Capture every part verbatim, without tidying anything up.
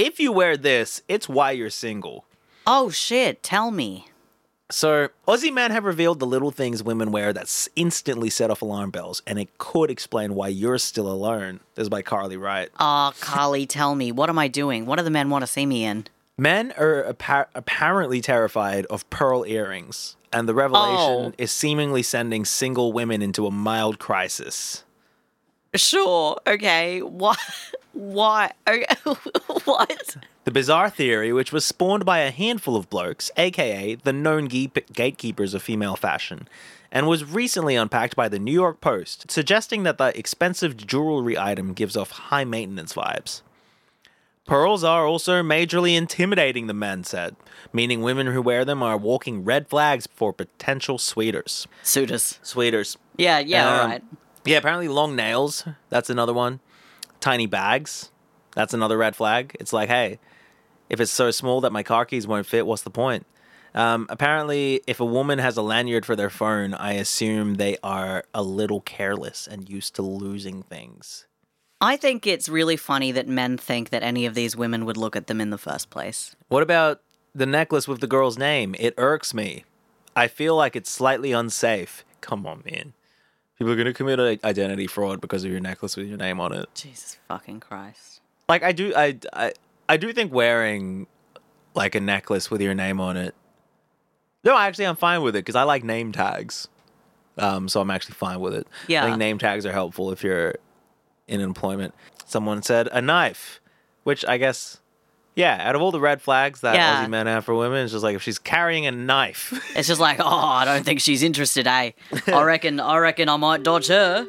If you wear this, it's why you're single. Oh, shit. Tell me. So, Aussie men have revealed the little things women wear that instantly set off alarm bells, and it could explain why you're still alone. This is by Carly Wright. Oh, Carly, tell me. What am I doing? What do the men want to see me in? Men are appa- apparently terrified of pearl earrings, and the revelation Oh. is seemingly sending single women into a mild crisis. Sure. Okay. What? What? Okay. What? The bizarre theory, which was spawned by a handful of blokes, aka the known ge- gatekeepers of female fashion, and was recently unpacked by the New York Post, suggesting that the expensive jewelry item gives off high maintenance vibes. Pearls are also majorly intimidating, the men said, meaning women who wear them are walking red flags for potential sweeters. Suitors. Sweeters. Yeah, yeah, Um, all right. Yeah, apparently long nails, that's another one. Tiny bags, that's another red flag. It's like, hey, if it's so small that my car keys won't fit, what's the point? Um, apparently, if a woman has a lanyard for their phone, I assume they are a little careless and used to losing things. I think it's really funny that men think that any of these women would look at them in the first place. What about the necklace with the girl's name? It irks me. I feel like it's slightly unsafe. Come on, man. People are going to commit a identity fraud because of your necklace with your name on it. Jesus fucking Christ. Like, I do, I, I, I do think wearing, like, a necklace with your name on it. No, actually, I'm fine with it because I like name tags. Um, so I'm actually fine with it. Yeah. I think name tags are helpful if you're in employment. Someone said a knife, which I guess, yeah, out of all the red flags that Yeah. Aussie men have for women, it's just like if she's carrying a knife. It's just like, oh, I don't think she's interested, eh? I reckon, I reckon I might dodge her.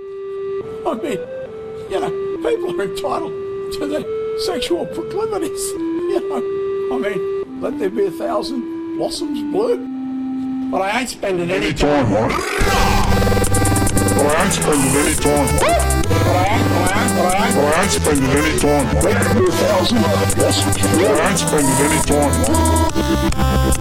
I mean, you know, people are entitled to their sexual proclivities. You know, I mean, let there be a thousand blossoms bloom. But I ain't spending any time on it. But I ain't spending any time. But I ain't, but I ain't, but I ain't, but I ain't spending any time. Let there be a thousand blossoms bloom. But I ain't spending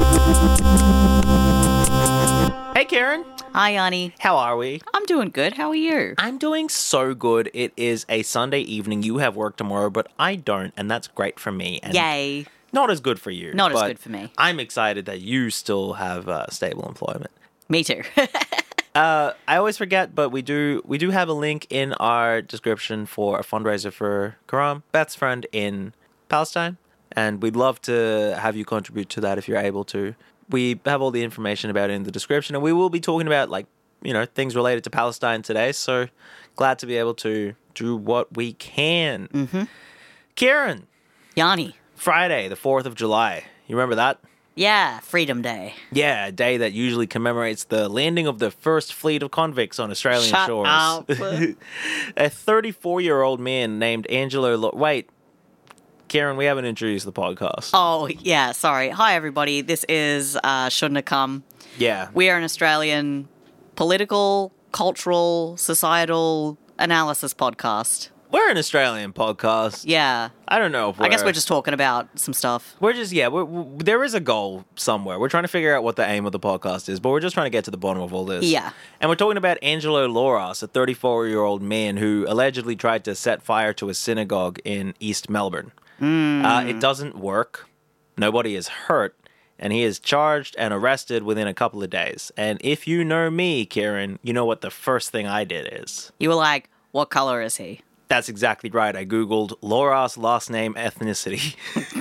any time. Hey, Karen. Hi, Yanni. How are we? I'm doing good. How are you? I'm doing so good. It is a Sunday evening. You have work tomorrow, but I don't, and that's great for me. And Yay. not as good for you. Not as but good for me. I'm excited that you still have uh, stable employment. Me too. Uh, I always forget, but we do we do have a link in our description for a fundraiser for Karam, Beth's friend in Palestine, and we'd love to have you contribute to that if you're able to. We have all the information about it in the description, and we will be talking about, like, you know, things related to Palestine today, so glad to be able to do what we can. Mm-hmm. Kieran, Yanni. Friday, the fourth of July. You remember that? Yeah, Freedom Day. Yeah, a day that usually commemorates the landing of the first fleet of convicts on Australian Shut shores. up. A thirty-four-year-old man named Angelo... Lo- Wait, Karen, we haven't introduced the podcast. Oh, yeah, sorry. Hi, everybody. This is uh, Shouldn't Have Come. Yeah. We are an Australian political, cultural, societal analysis podcast. We're an Australian podcast. Yeah. I don't know if we're... I guess we're just talking about some stuff. We're just, yeah, we're, we there is a goal somewhere. We're trying to figure out what the aim of the podcast is, but we're just trying to get to the bottom of all this. Yeah. And we're talking about Angelo Loras, a thirty-four-year-old man who allegedly tried to set fire to a synagogue in East Melbourne. Mm. Uh, it doesn't work. Nobody is hurt. And he is charged and arrested within a couple of days. And if you know me, Kieran, you know what the first thing I did is. You were like, what color is he? That's exactly right. I Googled Loras last name ethnicity,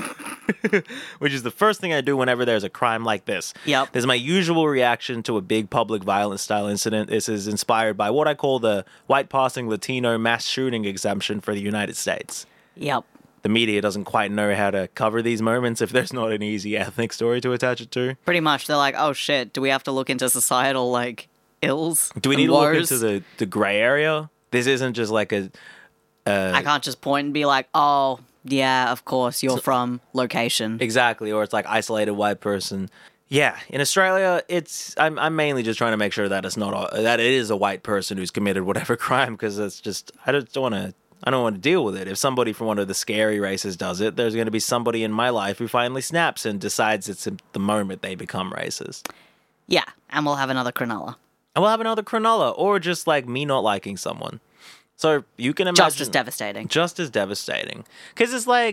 which is the first thing I do whenever there's a crime like this. Yep. This is my usual reaction to a big public violence style incident. This is inspired by what I call the white passing Latino mass shooting exemption for the United States. Yep. The media doesn't quite know how to cover these moments if there's not an easy ethnic story to attach it to. Pretty much. They're like, oh shit, do we have to look into societal, like, ills? Do we and need to look woes? into the, the gray area? This isn't just like a... Uh, I can't just point and be like, oh, yeah, of course, you're from location. Exactly, or it's like isolated white person. Yeah, in Australia, it's I'm I'm mainly just trying to make sure that it's not a, that it is a white person who's committed whatever crime, because it's just I just don't want to I don't want to deal with it. If somebody from one of the scary races does it, there's going to be somebody in my life who finally snaps and decides it's the moment they become racist. Yeah, and we'll have another Cronulla. And we'll have another Cronulla, or just like me not liking someone. So you can imagine Just as devastating. Just as devastating. Because it's like,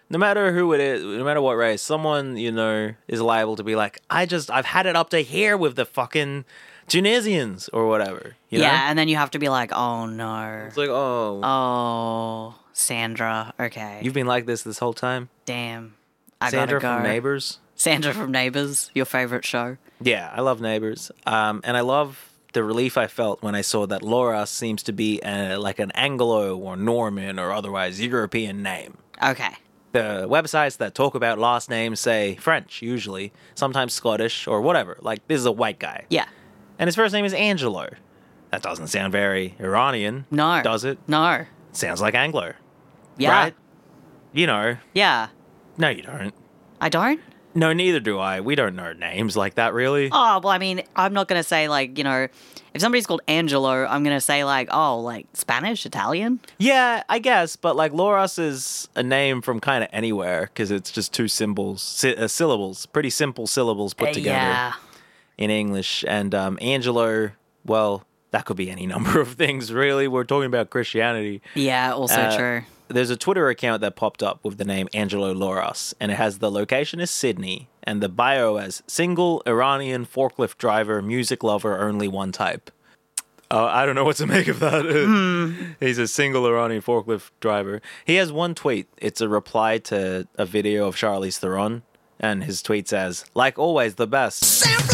no matter who it is, no matter what race, someone, you know, is liable to be like, I just, I've had it up to here with the fucking Tunisians or whatever. You yeah, know? and then you have to be like, oh no. It's like, oh, Oh, Sandra. Okay. you've been like this this whole time? Damn. I Sandra gotta go. from Neighbours? Sandra from Neighbours, your favorite show. Yeah, I love Neighbours. Um, and I love the relief I felt when I saw that Laura seems to be a, like an Anglo or Norman or otherwise European name. Okay. The websites that talk about last names say French, usually, sometimes Scottish or whatever. Like, this is a white guy. Yeah. And his first name is Angelo. That doesn't sound very Iranian. No. Does it? No. Sounds like Anglo. Yeah. Right? You know. Yeah. No, you don't. I don't? No, neither do I. We don't know names like that, really. Oh, well, I mean, I'm not going to say, like, you know, if somebody's called Angelo, I'm going to say, like, oh, like, Spanish, Italian? Yeah, I guess, but like Loras is a name from kind of anywhere because it's just two symbols, sy- uh, syllables, pretty simple syllables put Uh, together Yeah. in English. And um, Angelo, well, that could be any number of things, really. We're talking about Christianity. Yeah, also Uh, true. There's a Twitter account that popped up with the name Angelo Loras, and it has the location is Sydney, and the bio as single Iranian forklift driver, music lover, only one type. Uh, I don't know what to make of that. He's a single Iranian forklift driver. He has one tweet. It's a reply to a video of Charlize Theron, and his tweet says, "Like always, the best."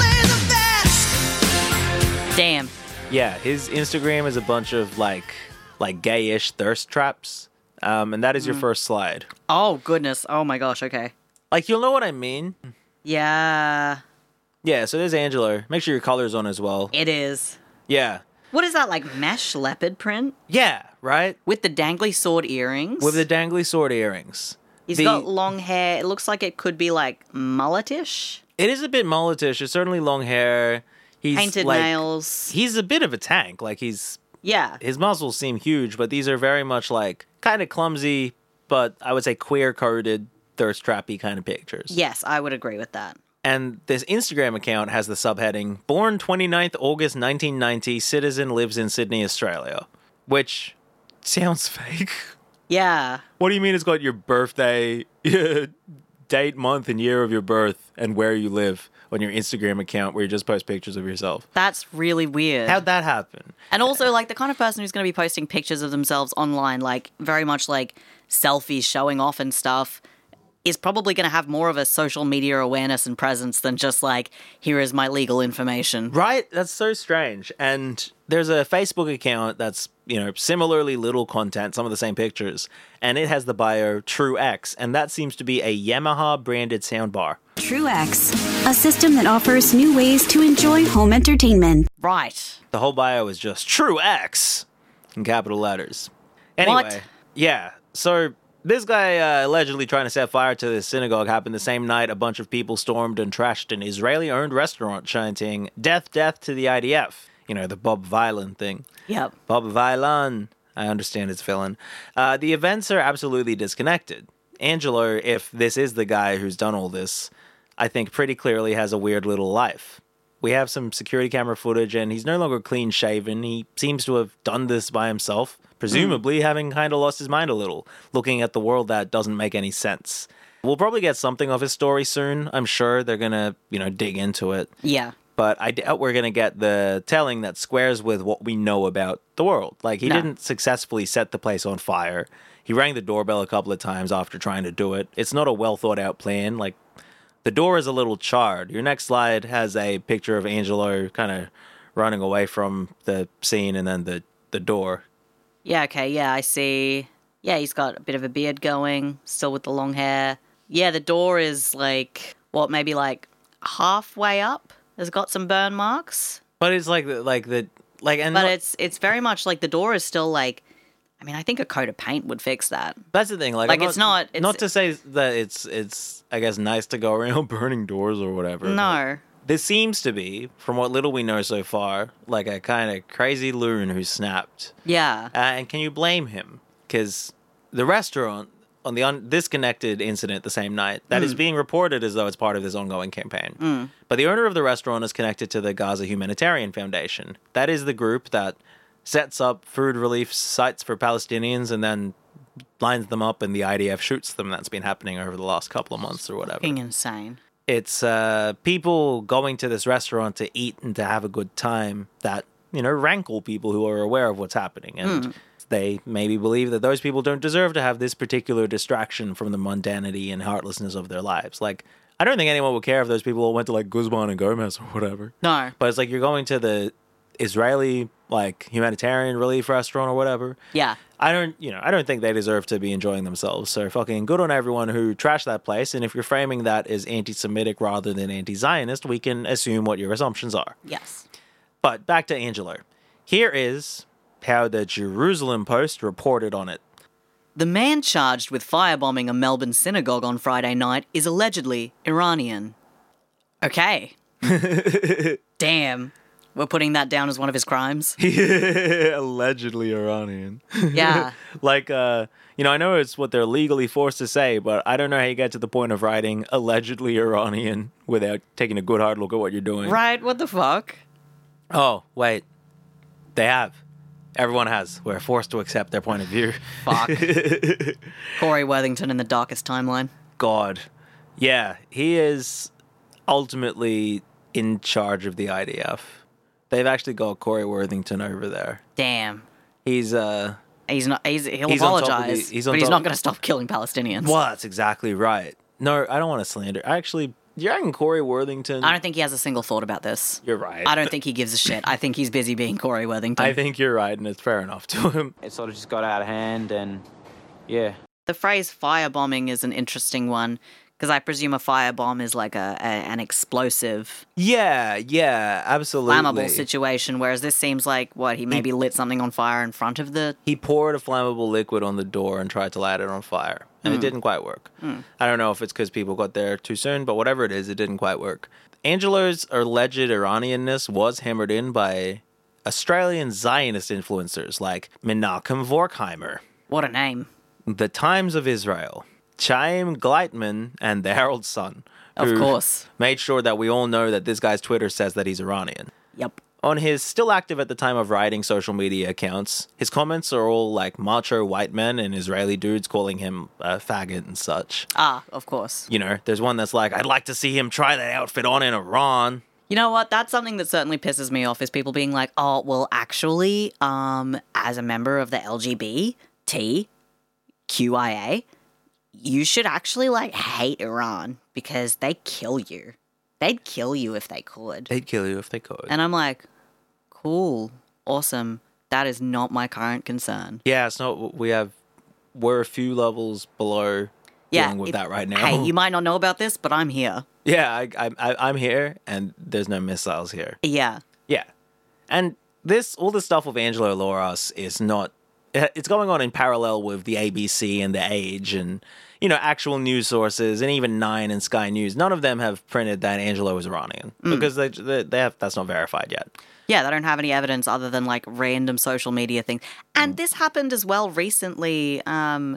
Damn. Yeah, his Instagram is a bunch of like like gayish thirst traps. Um, and that is your first slide. Oh, goodness. Oh, my gosh. Okay. Like, you'll know what I mean. Yeah, Yeah, so there's Angelo. Make sure your color's on as well. it is. Yeah. What is that, like mesh leopard print? Yeah, right? With the dangly sword earrings? With the dangly sword earrings. He's The- got long hair. It looks like it could be, like, mulletish. It is a bit mulletish. It's certainly long hair. He's Painted like, nails. He's a bit of a tank. Like, he's... Yeah. His muscles seem huge, but these are very much like kind of clumsy, but I would say queer-coded, thirst trappy kind of pictures. Yes, I would agree with that. And this Instagram account has the subheading, Born twenty-ninth August nineteen ninety, citizen lives in Sydney, Australia. Which sounds fake. Yeah. What do you mean it's got your birthday, date, month, and year of your birth, and where you live on your Instagram account where you just post pictures of yourself? That's really weird. How'd that happen? And also, like, the kind of person who's going to be posting pictures of themselves online, like, very much like selfies showing off and stuff, is probably going to have more of a social media awareness and presence than just, like, here is my legal information. Right? That's so strange. And there's a Facebook account that's, you know, similarly little content, some of the same pictures, and it has the bio True X, and that seems to be a Yamaha branded soundbar. TrueX, a system that offers new ways to enjoy home entertainment. Right. The whole bio is just True X in capital letters. Anyway, What? yeah. So this guy uh, allegedly trying to set fire to this synagogue happened the same night a bunch of people stormed and trashed an Israeli-owned restaurant chanting, "Death, death to the I D F." You know, the Bob Vylan thing. Yep. Bob Vylan. I understand it's villain. Uh, the events are absolutely disconnected. Angelo, if this is the guy who's done all this, I think pretty clearly has a weird little life. We have some security camera footage, and he's no longer clean-shaven. He seems to have done this by himself, presumably mm. having kind of lost his mind a little, looking at the world that doesn't make any sense. We'll probably get something of his story soon. I'm sure they're going to, you know, dig into it. Yeah. But I doubt we're going to get the telling that squares with what we know about the world. Like, he No. didn't successfully set the place on fire. He rang the doorbell a couple of times after trying to do it. It's not a well-thought-out plan. Like, the door is a little charred. Your next slide has a picture of Angelo kind of running away from the scene and then the, the door. Yeah, okay, yeah, I see. Yeah, he's got a bit of a beard going, still with the long hair. Yeah, the door is like, what, maybe like halfway up? Has got some burn marks. But it's like the, like the, like, and But not- it's it's very much like the door is still like, I mean, I think a coat of paint would fix that. that's the thing. Like, like, I'm it's not- it's- not to say that it's, it's, I guess, nice to go around burning doors or whatever. but- No. This seems to be, from what little we know so far, like a kind of crazy loon who snapped. Yeah. Uh, and can you blame him? Because the restaurant, on the un- disconnected incident the same night, that is being reported as though it's part of this ongoing campaign. But the owner of the restaurant is connected to the Gaza Humanitarian Foundation. That is the group that sets up food relief sites for Palestinians and then lines them up and the I D F shoots them. That's been happening over the last couple of months or whatever. Fucking insane. It's uh, people going to this restaurant to eat and to have a good time that, you know, rankle people who are aware of what's happening. And mm. they maybe believe that those people don't deserve to have this particular distraction from the mundanity and heartlessness of their lives. Like, I don't think anyone would care if those people went to, like, Guzman and Gomez or whatever. No. But it's like you're going to the Israeli, like, humanitarian relief restaurant or whatever. Yeah. I don't, you know, I don't think they deserve to be enjoying themselves. So fucking good on everyone who trashed that place. And if you're framing that as anti-Semitic rather than anti-Zionist, we can assume what your assumptions are. Yes. But back to Angelo. Here is how the Jerusalem Post reported on it. The man charged with firebombing a Melbourne synagogue on Friday night is allegedly Iranian. Okay. Damn. We're putting that down as one of his crimes? Allegedly Iranian. Yeah. Like, uh, you know, I know it's what they're legally forced to say, but I don't know how you get to the point of writing allegedly Iranian without taking a good hard look at what you're doing. Right, what the fuck? Oh, wait. They have. Everyone has. We're forced to accept their point of view. Fuck. Corey Worthington in the darkest timeline. God. Yeah, he is ultimately in charge of the I D F. They've actually got Corey Worthington over there. Damn. He's, uh... He's not, he's, he'll he's apologize, the, he's but he's top. not going to stop killing Palestinians. Well, that's exactly right. No, I don't want to slander. Actually, you're reckon Corey Worthington... I don't think he has a single thought about this. You're right. I don't think he gives a shit. I think he's busy being Corey Worthington. I think you're right, and it's fair enough to him. It sort of just got out of hand, and yeah. The phrase firebombing is an interesting one, because I presume a firebomb is like a, a an explosive... Yeah, yeah, absolutely. Flammable situation, whereas this seems like, what, he maybe he, lit something on fire in front of the... He poured a flammable liquid on the door and tried to light it on fire, and mm. it didn't quite work. Mm. I don't know if it's because people got there too soon, but whatever it is, it didn't quite work. Angelo's alleged Iranianness was hammered in by Australian Zionist influencers like Menachem Vorkheimer. What a name. The Times of Israel, Chaim Gleitman, and the Herald Sun. Of course. Made sure that we all know that this guy's Twitter says that he's Iranian. Yep. On his still active at the time of writing social media accounts, his comments are all like macho white men and Israeli dudes calling him a faggot and such. Ah, of course. You know, there's one that's like, I'd like to see him try that outfit on in Iran. You know what? That's something that certainly pisses me off is people being like, oh, well, actually, um, as a member of the L G B T Q I A, you should actually, like, hate Iran because they kill you. They'd kill you if they could. They'd kill you if they could. And I'm like, cool, awesome. That is not my current concern. Yeah, it's not, we have, we're a few levels below yeah, dealing with if, that right now. Hey, you might not know about this, but I'm here. Yeah, I, I, I, I'm here, and there's no missiles here. Yeah. Yeah. And this, all the stuff with Angelo Loras is not, it's going on in parallel with the A B C and the Age and, you know, actual news sources and even Nine and Sky News. None of them have printed that Angelo is Iranian mm. because they, they, they have, that's not verified yet. Yeah, they don't have any evidence other than, like, random social media things. And mm. this happened as well recently, um,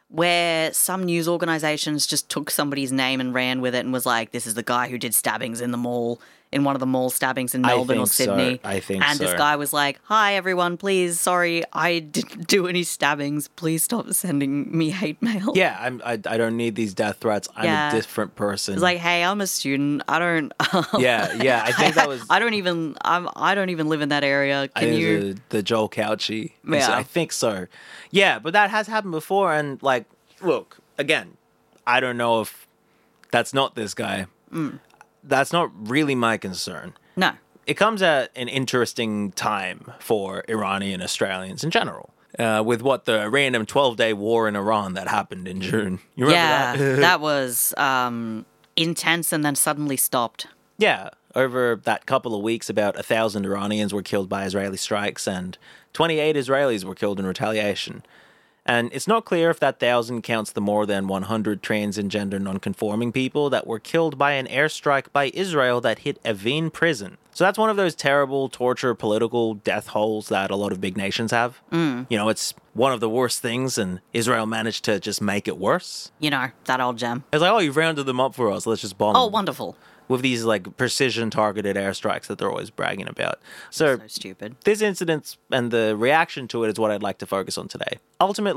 where some news organizations just took somebody's name and ran with it and was like, this is the guy who did stabbings in the mall, in one of the mall stabbings in Melbourne or Sydney. So. I think and so. this guy was like, hi, everyone, please, sorry, I didn't do any stabbings. Please stop sending me hate mail. Yeah, I'm, I I don't need these death threats. I'm yeah. a different person. It's like, hey, I'm a student. I don't... yeah, yeah, I think that was... I don't even... I'm, I don't even live in that area. Can I think you... The, the Joel Couchy. Yeah. I think so. Yeah, but that has happened before, and, like, look, again, I don't know if that's not this guy. Mm. That's not really my concern. No. It comes at an interesting time for Iranian Australians in general. Uh, with what the random twelve-day war in Iran that happened in June. You remember yeah, that? that was um, intense and then suddenly stopped. Yeah. Over that couple of weeks, about a thousand Iranians were killed by Israeli strikes and twenty-eight Israelis were killed in retaliation. And it's not clear if that thousand counts the more than one hundred trans and gender nonconforming people that were killed by an airstrike by Israel that hit Evin prison. So that's one of those terrible torture political death holes that a lot of big nations have. Mm. You know, it's one of the worst things, and Israel managed to just make it worse. You know, that old gem. It's like, oh, you've rounded them up for us. Let's just bomb Oh, them. wonderful. With these, like, precision-targeted airstrikes that they're always bragging about. So, so stupid. This incident and the reaction to it is what I'd like to focus on today. Ultimately,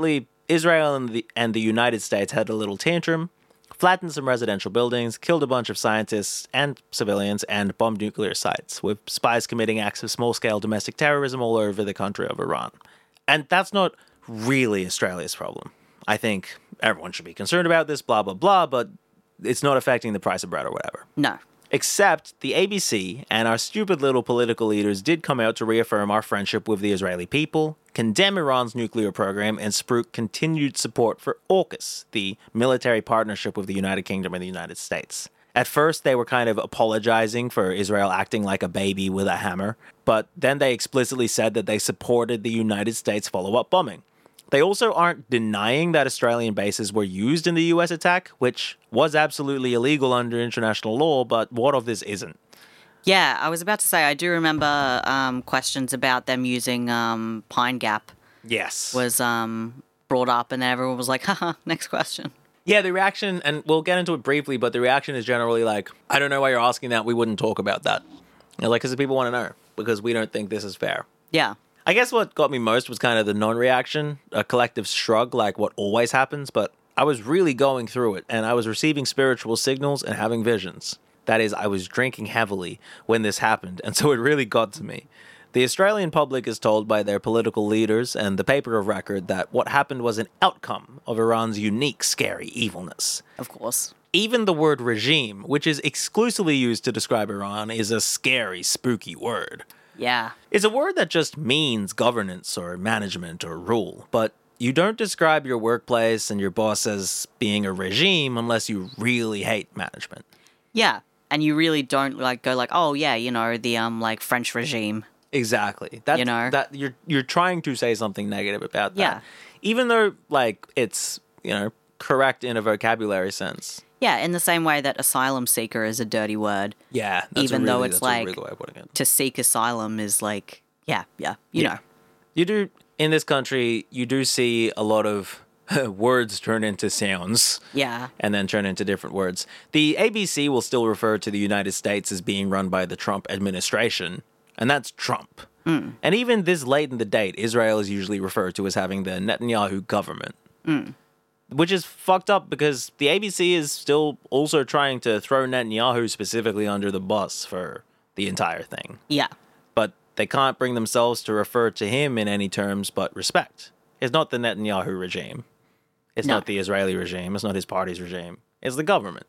Israel and the, and the United States had a little tantrum, flattened some residential buildings, killed a bunch of scientists and civilians, and bombed nuclear sites, with spies committing acts of small-scale domestic terrorism all over the country of Iran. And that's not really Australia's problem. I think everyone should be concerned about this, blah, blah, blah, but it's not affecting the price of bread or whatever. No. Except the A B C and our stupid little political leaders did come out to reaffirm our friendship with the Israeli people, condemn Iran's nuclear program, and spruik continued support for AUKUS, the military partnership with the United Kingdom and the United States. At first, they were kind of apologizing for Israel acting like a baby with a hammer, but then they explicitly said that they supported the United States follow-up bombing. They also aren't denying that Australian bases were used in the U S attack, which was absolutely illegal under international law, but what of this isn't? Yeah, I was about to say, I do remember um, questions about them using um, Pine Gap Yes. was um, brought up, and then everyone was like, haha, next question. Yeah, the reaction, and we'll get into it briefly, but the reaction is generally like, I don't know why you're asking that, we wouldn't talk about that. You know, like, because the people want to know, because we don't think this is fair. Yeah. I guess what got me most was kind of the non-reaction, a collective shrug like what always happens, but I was really going through it, and I was receiving spiritual signals and having visions. That is, I was drinking heavily when this happened, and so it really got to me. The Australian public is told by their political leaders and the paper of record that what happened was an outcome of Iran's unique, scary evilness. Of course. Even the word regime, which is exclusively used to describe Iran, is a scary, spooky word. Yeah. It's a word that just means governance or management or rule, but you don't describe your workplace and your boss as being a regime unless you really hate management. Yeah. And you really don't like go like, oh yeah, you know, the um like French regime. Exactly. That, You know? that you're you're trying to say something negative about that. Yeah. Even though like it's, you know, correct in a vocabulary sense. Yeah, in the same way that asylum seeker is a dirty word. Yeah. That's Even a though really- it's that's a like- really good way of putting it. To seek asylum is like, yeah, yeah, you Yeah. know. You do, in this country, you do see a lot of words turn into sounds. Yeah. And then turn into different words. The A B C will still refer to the United States as being run by the Trump administration, and that's Trump. Mm. And even this late in the date, Israel is usually referred to as having the Netanyahu government. Mm. Which is fucked up because the A B C is still also trying to throw Netanyahu specifically under the bus for the entire thing. Yeah. But they can't bring themselves to refer to him in any terms but respect. It's not the Netanyahu regime. It's No. not the Israeli regime. It's not his party's regime. It's the government.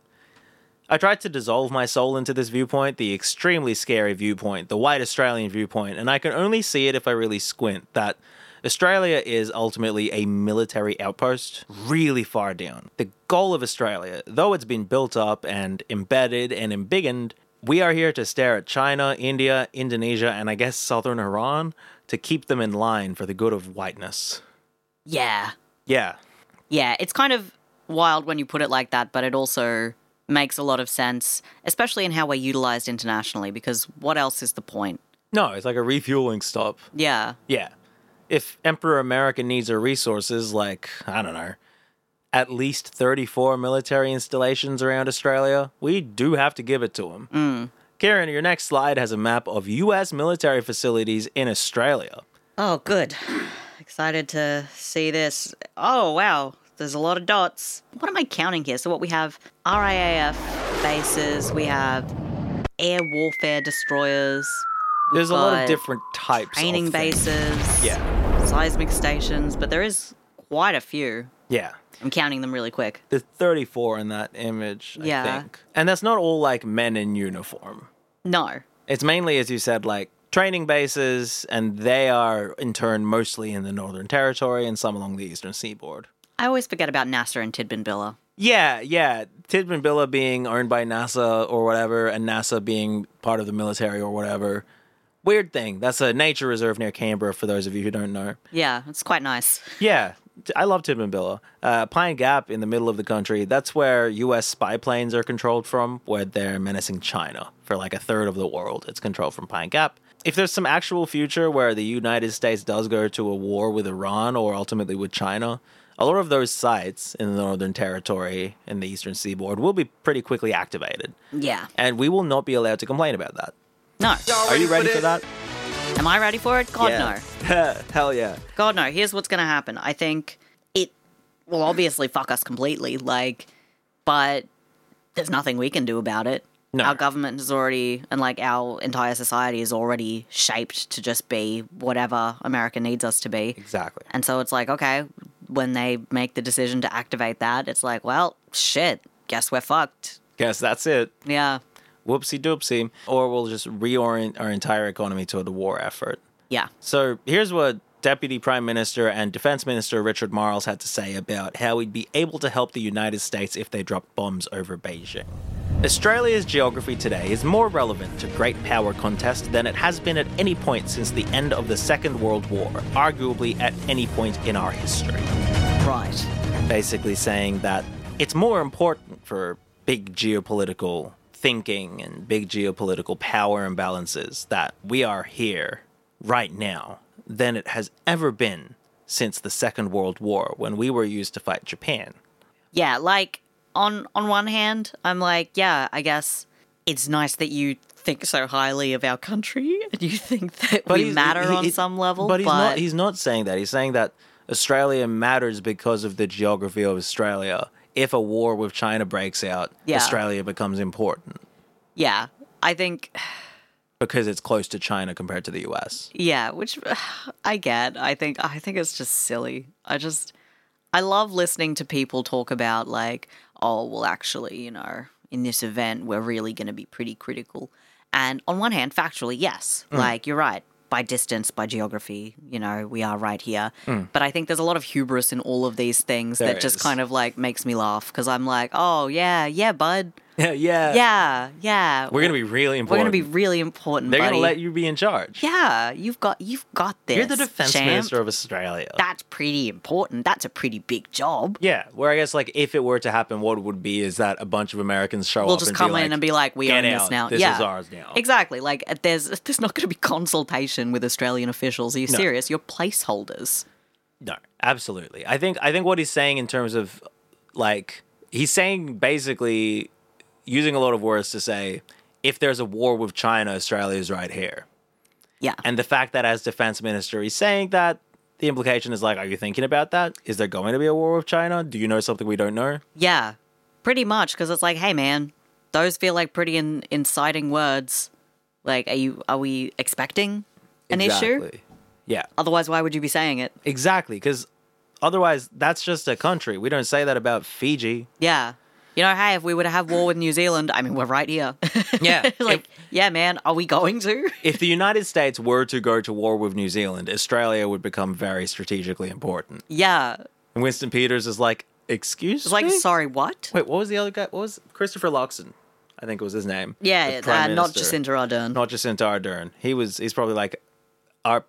I tried to dissolve my soul into this viewpoint, the extremely scary viewpoint, the white Australian viewpoint, and I can only see it if I really squint, that Australia is ultimately a military outpost really far down. The goal of Australia, though it's been built up and embedded and embiggened, we are here to stare at China, India, Indonesia, and I guess southern Iran to keep them in line for the good of whiteness. Yeah. Yeah. Yeah, it's kind of wild when you put it like that, but it also makes a lot of sense, especially in how we're utilized internationally, because what else is the point? No, it's like a refueling stop. Yeah. Yeah. If Emperor America needs our resources, like, I don't know, at least thirty-four military installations around Australia, we do have to give it to him. Mm. Karen, your next slide has a map of U S military facilities in Australia. Oh, good. Excited to see this. Oh, wow. There's a lot of dots. What am I counting here? So what we have R I A F bases, we have air warfare destroyers. we've There's a lot of got different types training of things. bases. Yeah. Seismic stations, but there is quite a few. Yeah. I'm counting them really quick. There's thirty-four in that image, I Yeah. think. And that's not all like men in uniform. No. It's mainly, as you said, like training bases, and they are in turn mostly in the Northern Territory and some along the Eastern Seaboard. I always forget about NASA and Tidbinbilla. Yeah, yeah. Tidbinbilla being owned by NASA or whatever, and NASA being part of the military or whatever. Weird thing. That's a nature reserve near Canberra, for those of you who don't know. Yeah, it's quite nice. Yeah, I love Tidbinbilla. Uh, Pine Gap in the middle of the country, that's where U S spy planes are controlled from, where they're menacing China. For like a third of the world, it's controlled from Pine Gap. If there's some actual future where the United States does go to a war with Iran or ultimately with China, a lot of those sites in the Northern Territory and the Eastern Seaboard will be pretty quickly activated. Yeah. And we will not be allowed to complain about that. No. Are you ready for that? Am I ready for it? God, Yeah. no. Hell yeah. God, no. Here's what's going to happen. I think it well, obviously fuck us completely, like, but there's nothing we can do about it. No. Our government is already, and like our entire society is already shaped to just be whatever America needs us to be. Exactly. And so it's like, okay, when they make the decision to activate that, it's like, well, shit, guess we're fucked. Guess that's it. Yeah. Whoopsie doopsie. Or we'll just reorient our entire economy toward the war effort. Yeah. So here's what Deputy Prime Minister and Defense Minister Richard Marles had to say about how we'd be able to help the United States if they dropped bombs over Beijing. Australia's geography today is more relevant to great power contest than it has been at any point since the end of the Second World War, arguably at any point in our history. Right. Basically saying that it's more important for big geopolitical thinking and big geopolitical power imbalances that we are here right now than it has ever been since the Second World War, when we were used to fight Japan. Yeah, like, on on one hand, I'm like, yeah, I guess it's nice that you think so highly of our country and you think that we he's- matter he- on he- some level. But he's but not. He's not saying that. He's saying that Australia matters because of the geography of Australia. If a war with China breaks out, Yeah. Australia becomes important yeah, I think, because it's close to China compared to the U S. yeah, which I get. I think I think it's just silly. I just I love listening to people talk about like, oh, well, actually, you know, in this event, we're really going to be pretty critical. And on one hand, factually, yes, Mm. like you're right. By distance, by geography, you know, we are right here. Mm. But I think there's a lot of hubris in all of these things There that just is. kind of like makes me laugh because I'm like, oh, yeah, yeah, bud. Yeah, yeah. Yeah, yeah. We're gonna be really We're important. going to be really important, They're buddy. gonna let you be in charge. Yeah, you've got you've got this. You're the defense champ. minister of Australia. That's pretty important. That's a pretty big job. Yeah, where I guess like if it were to happen, what would be is that a bunch of Americans show We'll up just and come be in like, and be like, we "Get own out. this now. This yeah. is ours now." Exactly. Like there's there's not going to be consultation with Australian officials. Are you No. serious? You're placeholders. No, absolutely. I think I think what he's saying in terms of like he's saying basically using a lot of words to say if there's a war with China, Australia is right here. Yeah. And the fact that as defense minister he's saying that, the implication is like, are you thinking about that? Is there going to be a war with China? Do you know something we don't know? Yeah, pretty much, because it's like, hey, man, those feel like pretty in- inciting words. Like, are you? Are we expecting an issue? Exactly. Yeah, Otherwise, why would you be saying it? exactly. Because otherwise, that's just a country. We don't say that about Fiji. Yeah. You know, hey, if we were to have war with New Zealand, I mean, we're right here. Yeah. like, If- yeah, man, are we going to? If the United States were to go to war with New Zealand, Australia would become very strategically important. yeah. And Winston Peters is like, excuse It's like, me? sorry, what? Wait, what was the other guy? What was Christopher Luxon? I think it was his name. Yeah, The Prime uh, not Minister. Jacinda Ardern. Not Jacinta Ardern. He was. He's probably like, are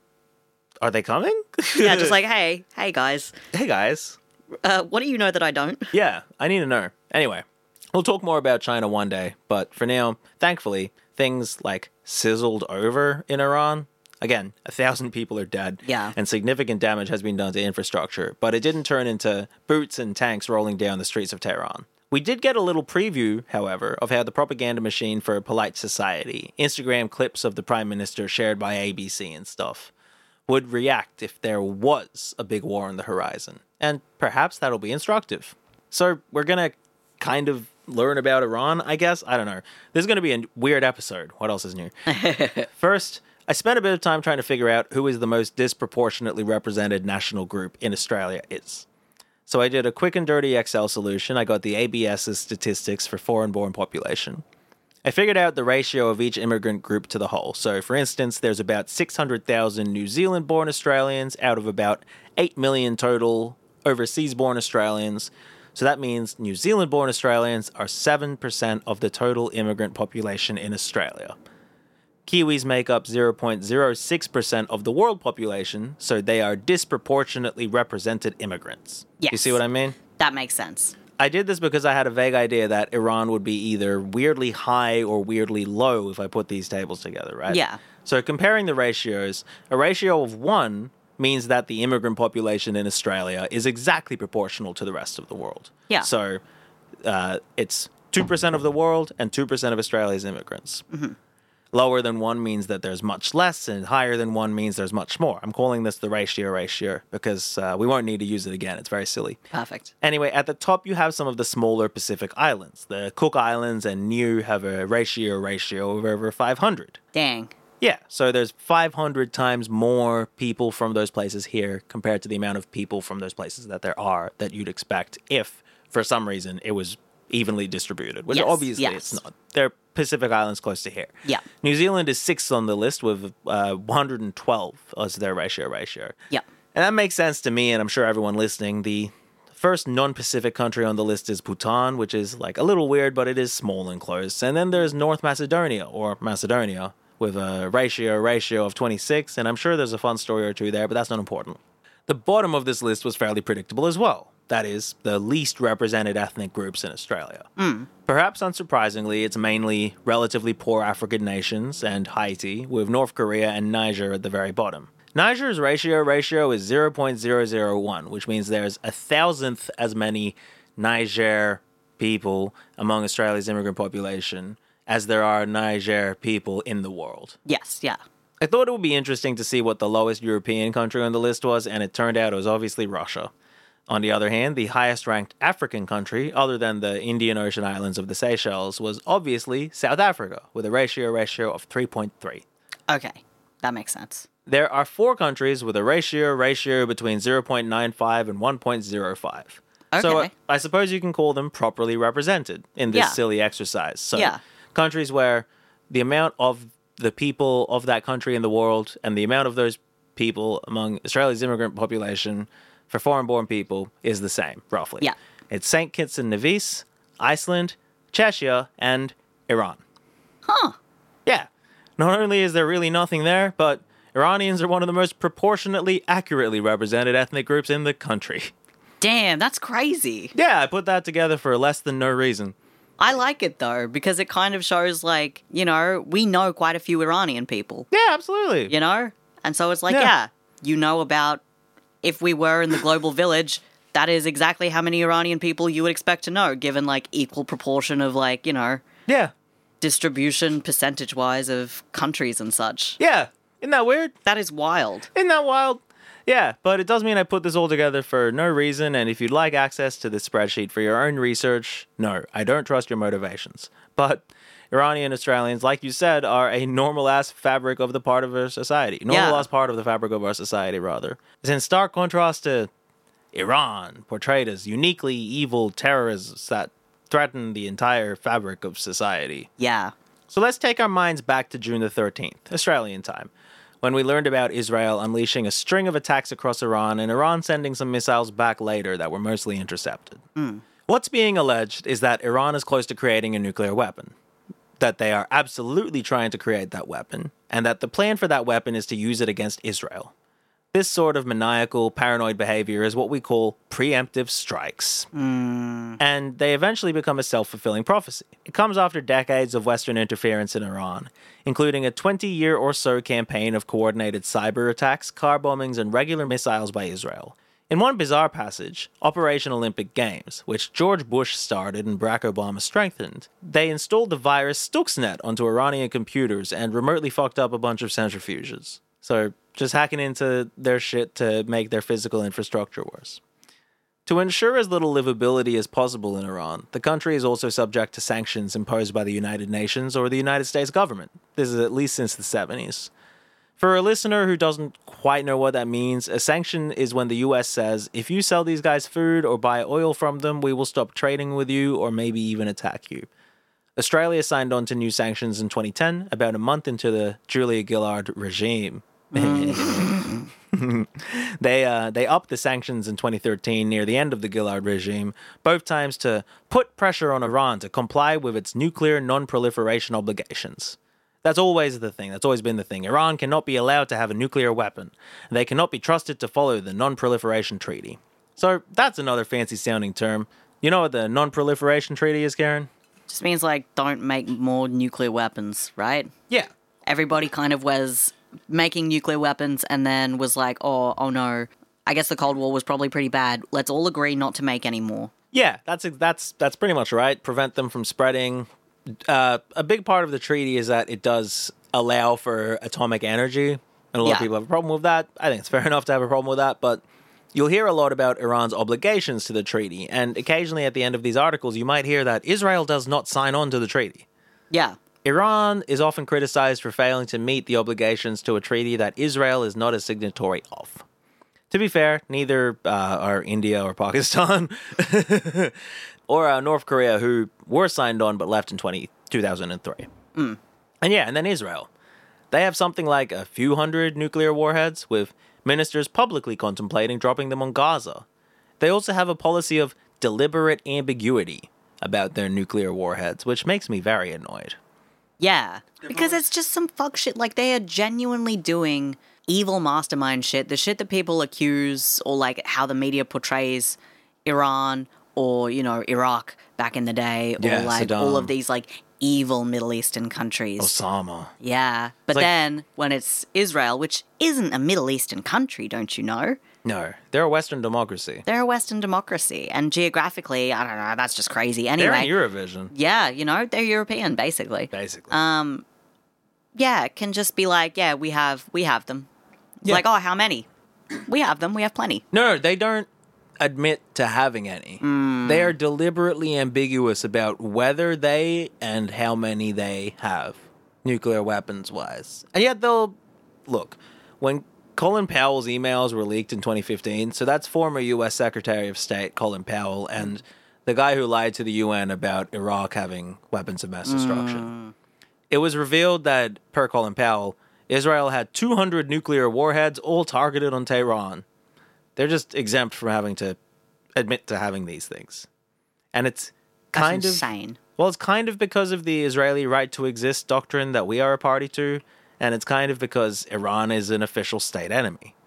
are they coming? yeah, just like, hey, hey, guys, hey guys. uh, what do you know that I don't? Yeah, I need to know. Anyway, we'll talk more about China one day, but for now, thankfully, things like sizzled over in Iran. Again, a thousand people are dead, Yeah. and significant damage has been done to infrastructure, but it didn't turn into boots and tanks rolling down the streets of Tehran. We did get a little preview, however, of how the propaganda machine for a polite society, Instagram clips of the Prime Minister shared by A B C and stuff, would react if there was a big war on the horizon. And perhaps that'll be instructive. So we're going to kind of learn about Iran, I guess. I don't know. This is going to be a weird episode. What else is new? First, I spent a bit of time trying to figure out who is the most disproportionately represented national group in Australia is. So I did a quick and dirty Excel solution. I got the ABS's statistics for foreign-born population. I figured out the ratio of each immigrant group to the whole. So, for instance, there's about six hundred thousand New Zealand-born Australians out of about eight million total overseas-born Australians. So that means New Zealand-born Australians are seven percent of the total immigrant population in Australia. Kiwis make up zero point zero six percent of the world population, so they are disproportionately represented immigrants. You Yes. see what I mean? That makes sense. I did this because I had a vague idea that Iran would be either weirdly high or weirdly low if I put these tables together, right? Yeah. So comparing the ratios, a ratio of one means that the immigrant population in Australia is exactly proportional to the rest of the world. Yeah. So uh, it's two percent of the world and two percent of Australia's immigrants. Mm-hmm. Lower than one means that there's much less, and higher than one means there's much more. I'm calling this the ratio ratio because uh, we won't need to use it again. It's very silly. Perfect. Anyway, at the top you have some of the smaller Pacific islands. The Cook Islands and Niue have a ratio ratio of over five hundred. Dang. Yeah, so there's five hundred times more people from those places here compared to the amount of people from those places that there are that you'd expect if, for some reason, it was evenly distributed, which Yes, obviously yes. it's not. They're Pacific Islands close to here. Yeah. New Zealand is sixth on the list with uh, one hundred twelve as their ratio ratio. Yeah. And that makes sense to me, and I'm sure everyone listening. The first non-Pacific country on the list is Bhutan, which is like a little weird, but it is small and close. And then there's North Macedonia, or Macedonia, with a ratio ratio of twenty-six, and I'm sure there's a fun story or two there, but that's not important. The bottom of this list was fairly predictable as well. That is, the least represented ethnic groups in Australia. Mm. Perhaps unsurprisingly, it's mainly relatively poor African nations and Haiti, with North Korea and Niger at the very bottom. Niger's ratio ratio is zero point zero zero one, which means there's a thousandth as many Niger people among Australia's immigrant population as there are Niger people in the world. Yes, yeah. I thought it would be interesting to see what the lowest European country on the list was, and it turned out it was obviously Russia. On the other hand, the highest-ranked African country, other than the Indian Ocean islands of the Seychelles, was obviously South Africa, with a ratio ratio of three point three. Okay, that makes sense. There are four countries with a ratio ratio between zero point nine five and one point zero five. So Okay. uh, I suppose you can call them properly represented in this Yeah. silly exercise. So Yeah. countries where the amount of the people of that country in the world and the amount of those people among Australia's immigrant population for foreign-born people is the same, roughly. Yeah. It's Saint Kitts and Nevis, Iceland, Cheshire, and Iran. Huh. Yeah. Not only is there really nothing there, but Iranians are one of the most proportionately accurately represented ethnic groups in the country. Damn, that's crazy. Yeah, I put that together for less than no reason. I like it though, because it kind of shows like, you know, we know quite a few Iranian people, Yeah, absolutely. you know? And so it's like, Yeah. yeah, you know about, if we were in the global village, that is exactly how many Iranian people you would expect to know, given like equal proportion of like, you know, Yeah. distribution percentage-wise of countries and such. Yeah. Isn't that weird? That is wild. Isn't that wild? Yeah, but it does mean I put this all together for no reason, and if you'd like access to this spreadsheet for your own research, no, I don't trust your motivations. But Iranian Australians, like you said, are a normal-ass fabric of the part of our society. Normal-ass part of the fabric of our society, rather. It's in stark contrast to Iran, portrayed as uniquely evil terrorists that threaten the entire fabric of society. Yeah. So let's take our minds back to June the thirteenth, Australian time, when we learned about Israel unleashing a string of attacks across Iran and Iran sending some missiles back later that were mostly intercepted. Mm. What's being alleged is that Iran is close to creating a nuclear weapon, that they are absolutely trying to create that weapon, and that the plan for that weapon is to use it against Israel. This sort of maniacal, paranoid behavior is what we call preemptive strikes. Mm. And they eventually become a self-fulfilling prophecy. It comes after decades of Western interference in Iran, including a twenty-year or so campaign of coordinated cyber attacks, car bombings, and regular missiles by Israel. In one bizarre passage, Operation Olympic Games, which George Bush started and Barack Obama strengthened, they installed the virus Stuxnet onto Iranian computers and remotely fucked up a bunch of centrifuges. So, just hacking into their shit to make their physical infrastructure worse. To ensure as little livability as possible in Iran, the country is also subject to sanctions imposed by the United Nations or the United States government. This is at least since the seventies. For a listener who doesn't quite know what that means, a sanction is when the U S says, if you sell these guys food or buy oil from them, we will stop trading with you or maybe even attack you. Australia signed on to new sanctions in twenty ten, about a month into the Julia Gillard regime. they uh, they upped the sanctions in twenty thirteen near the end of the Gillard regime, both times to put pressure on Iran to comply with its nuclear non-proliferation obligations. That's always the thing. That's always been the thing. Iran cannot be allowed to have a nuclear weapon. And they cannot be trusted to follow the non-proliferation treaty. So that's another fancy-sounding term. You know what the non-proliferation treaty is, Karen? Just means like don't make more nuclear weapons, right? Yeah. Everybody kind of was making nuclear weapons and then was like, oh, oh no, I guess the Cold War was probably pretty bad. Let's all agree not to make any more. Yeah, that's that's that's pretty much right. Prevent them from spreading. Uh, a big part of the treaty is that it does allow for atomic energy, and a lot Yeah. of people have a problem with that. I think it's fair enough to have a problem with that, but you'll hear a lot about Iran's obligations to the treaty, and occasionally at the end of these articles, you might hear that Israel does not sign on to the treaty. Yeah. Iran is often criticized for failing to meet the obligations to a treaty that Israel is not a signatory of. To be fair, neither uh, are India or Pakistan or uh, North Korea, who were signed on but left in twenty, two thousand three. Mm. And yeah, and then Israel. They have something like a few hundred nuclear warheads, with ministers publicly contemplating dropping them on Gaza. They also have a policy of deliberate ambiguity about their nuclear warheads, which makes me very annoyed. Yeah. Because it's just some fuck shit. Like, they are genuinely doing evil mastermind shit. The shit that people accuse, or like how the media portrays Iran or, you know, Iraq back in the day, Yeah, or like all of Saddam. these like evil Middle Eastern countries. Osama. Yeah. But like- then when it's Israel, which isn't a Middle Eastern country, don't you know? No, they're a Western democracy. They're a Western democracy. And geographically, I don't know, that's just crazy. They're Anyway. in Eurovision, Yeah, you know, they're European, basically. basically. Um, yeah, it can just be like, yeah, we have we have them. It's Yeah. like, oh, how many? We have them. We have plenty. No, they don't admit to having any. They are deliberately ambiguous about whether they and how many they have, nuclear weapons wise. And yet they'll look, when Colin Powell's emails were leaked in twenty fifteen, so that's former U S Secretary of State Colin Powell and the guy who lied to the U N about Iraq having weapons of mass destruction. It was revealed that, per Colin Powell, Israel had two hundred nuclear warheads all targeted on Tehran. They're just exempt from having to admit to having these things. And it's That's kind of insane. well, it's kind of because of the Israeli right to exist doctrine that we are a party to, and it's kind of because Iran is an official state enemy.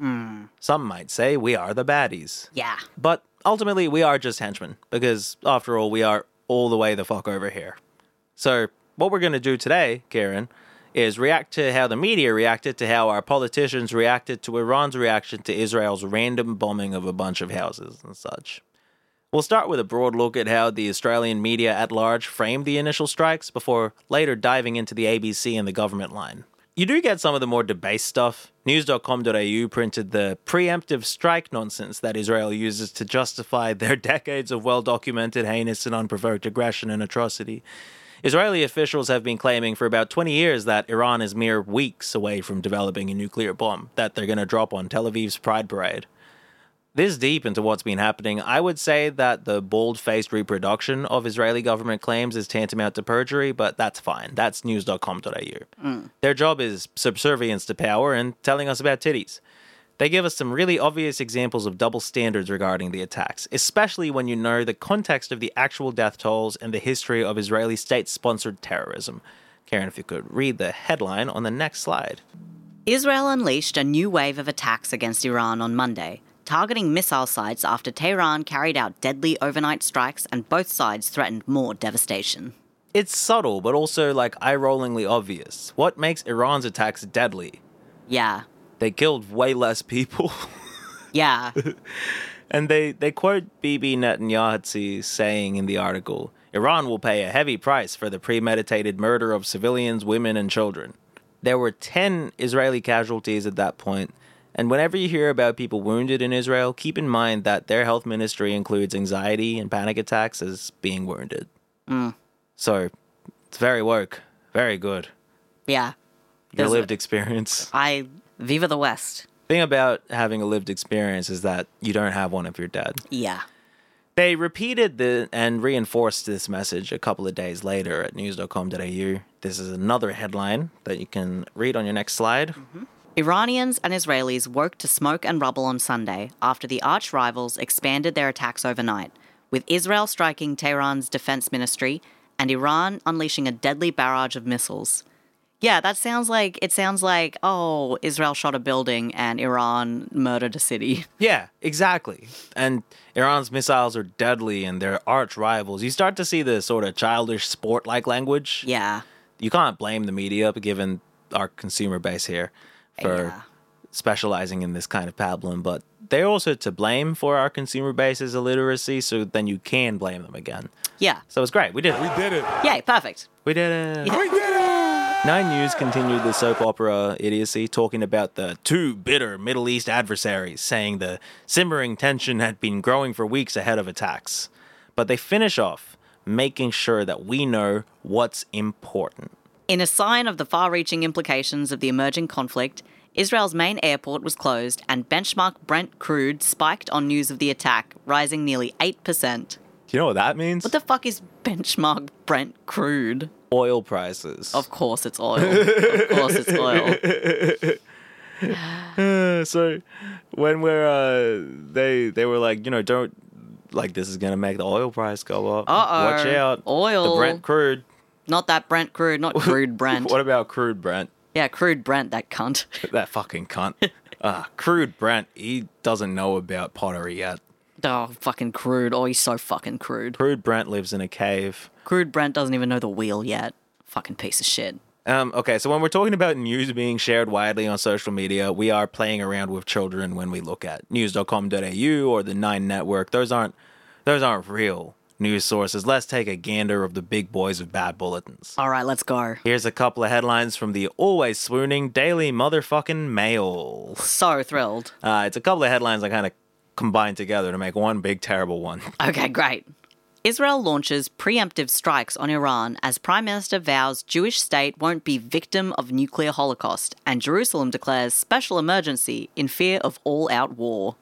Some might say we are the baddies. Yeah. But ultimately, we are just henchmen, because after all, we are all the way the fuck over here. So, what we're going to do today, Kieran, is react to how the media reacted to how our politicians reacted to Iran's reaction to Israel's random bombing of a bunch of houses and such. We'll start with a broad look at how the Australian media at large framed the initial strikes before later diving into the A B C and the government line. You do get some of the more debased stuff. News dot com dot a u printed the preemptive strike nonsense that Israel uses to justify their decades of well-documented heinous and unprovoked aggression and atrocity. Israeli officials have been claiming for about twenty years that Iran is mere weeks away from developing a nuclear bomb that they're going to drop on Tel Aviv's Pride Parade. This deep into what's been happening, I would say that the bald-faced reproduction of Israeli government claims is tantamount to perjury, but that's fine. That's news dot com dot a u. Mm. Their job is subservience to power and telling us about titties. They give us some really obvious examples of double standards regarding the attacks, especially when you know the context of the actual death tolls and the history of Israeli state-sponsored terrorism. Karen, if you could read the headline on the next slide. Israel unleashed a new wave of attacks against Iran on Monday, targeting missile sites after Tehran carried out deadly overnight strikes and both sides threatened more devastation. It's subtle, but also, like, eye-rollingly obvious. What makes Iran's attacks deadly? Yeah. They killed way less people. Yeah. And they, they quote Bibi Netanyahu saying in the article, Iran will pay a heavy price for the premeditated murder of civilians, women, and children. There were ten Israeli casualties at that point, and whenever you hear about people wounded in Israel, keep in mind that their health ministry includes anxiety and panic attacks as being wounded. Mm. So, it's very woke. Very good. Yeah. Your There's lived a- experience. I... Viva the West. Thing about having a lived experience is that you don't have one if you're dead. Yeah. They repeated the and reinforced this message a couple of days later at news dot com dot a u. This is another headline that you can read on your next slide. Iranians and Israelis woke to smoke and rubble on Sunday after the arch rivals expanded their attacks overnight, with Israel striking Tehran's defense ministry and Iran unleashing a deadly barrage of missiles. Yeah, that sounds like, it sounds like, oh, Israel shot a building and Iran murdered a city. Yeah, exactly. And Iran's missiles are deadly and they're arch rivals. You start to see the sort of childish sport-like language. Yeah. You can't blame the media, given our consumer base here, for Yeah. specializing in this kind of pablum, but they're also to blame for our consumer base's illiteracy, so then you can blame them again. Yeah. So it's great. We did it. We did it. Yay, perfect. We did it. Yeah. We did it! Nine News continued the soap opera idiocy, talking about the two bitter Middle East adversaries, saying the simmering tension had been growing for weeks ahead of attacks. But they finish off making sure that we know what's important. In a sign of the far-reaching implications of the emerging conflict, Israel's main airport was closed and benchmark Brent crude spiked on news of the attack, rising nearly eight percent. Do you know what that means? What the fuck is benchmark Brent crude? Oil prices. Of course it's oil. Of course it's oil. Uh, so when we're, uh, they, they were like, you know, don't, like, this is going to make the oil price go up. Uh-oh. Watch out. Oil. The Brent crude. Not that Brent crude, not crude Brent. What about crude Brent? Yeah, crude Brent, that cunt. That fucking cunt. Ah, crude Brent, he doesn't know about pottery yet. Oh, fucking crude. Oh, he's so fucking crude. Crude Brent lives in a cave. Crude Brent doesn't even know the wheel yet. Fucking piece of shit. Um, okay, so when we're talking about news being shared widely on social media, we are playing around with children when we look at news dot com dot a u or the Nine Network. Those aren't those aren't real news sources. Let's take a gander of the big boys of bad bulletins. All right, let's go. Here's a couple of headlines from the always swooning Daily Motherfucking Mail. So thrilled. Uh, it's a couple of headlines I kind of combined together to make one big terrible one. Okay, great. Israel launches preemptive strikes on Iran as Prime Minister vows Jewish state won't be victim of nuclear holocaust, and Jerusalem declares special emergency in fear of all-out war.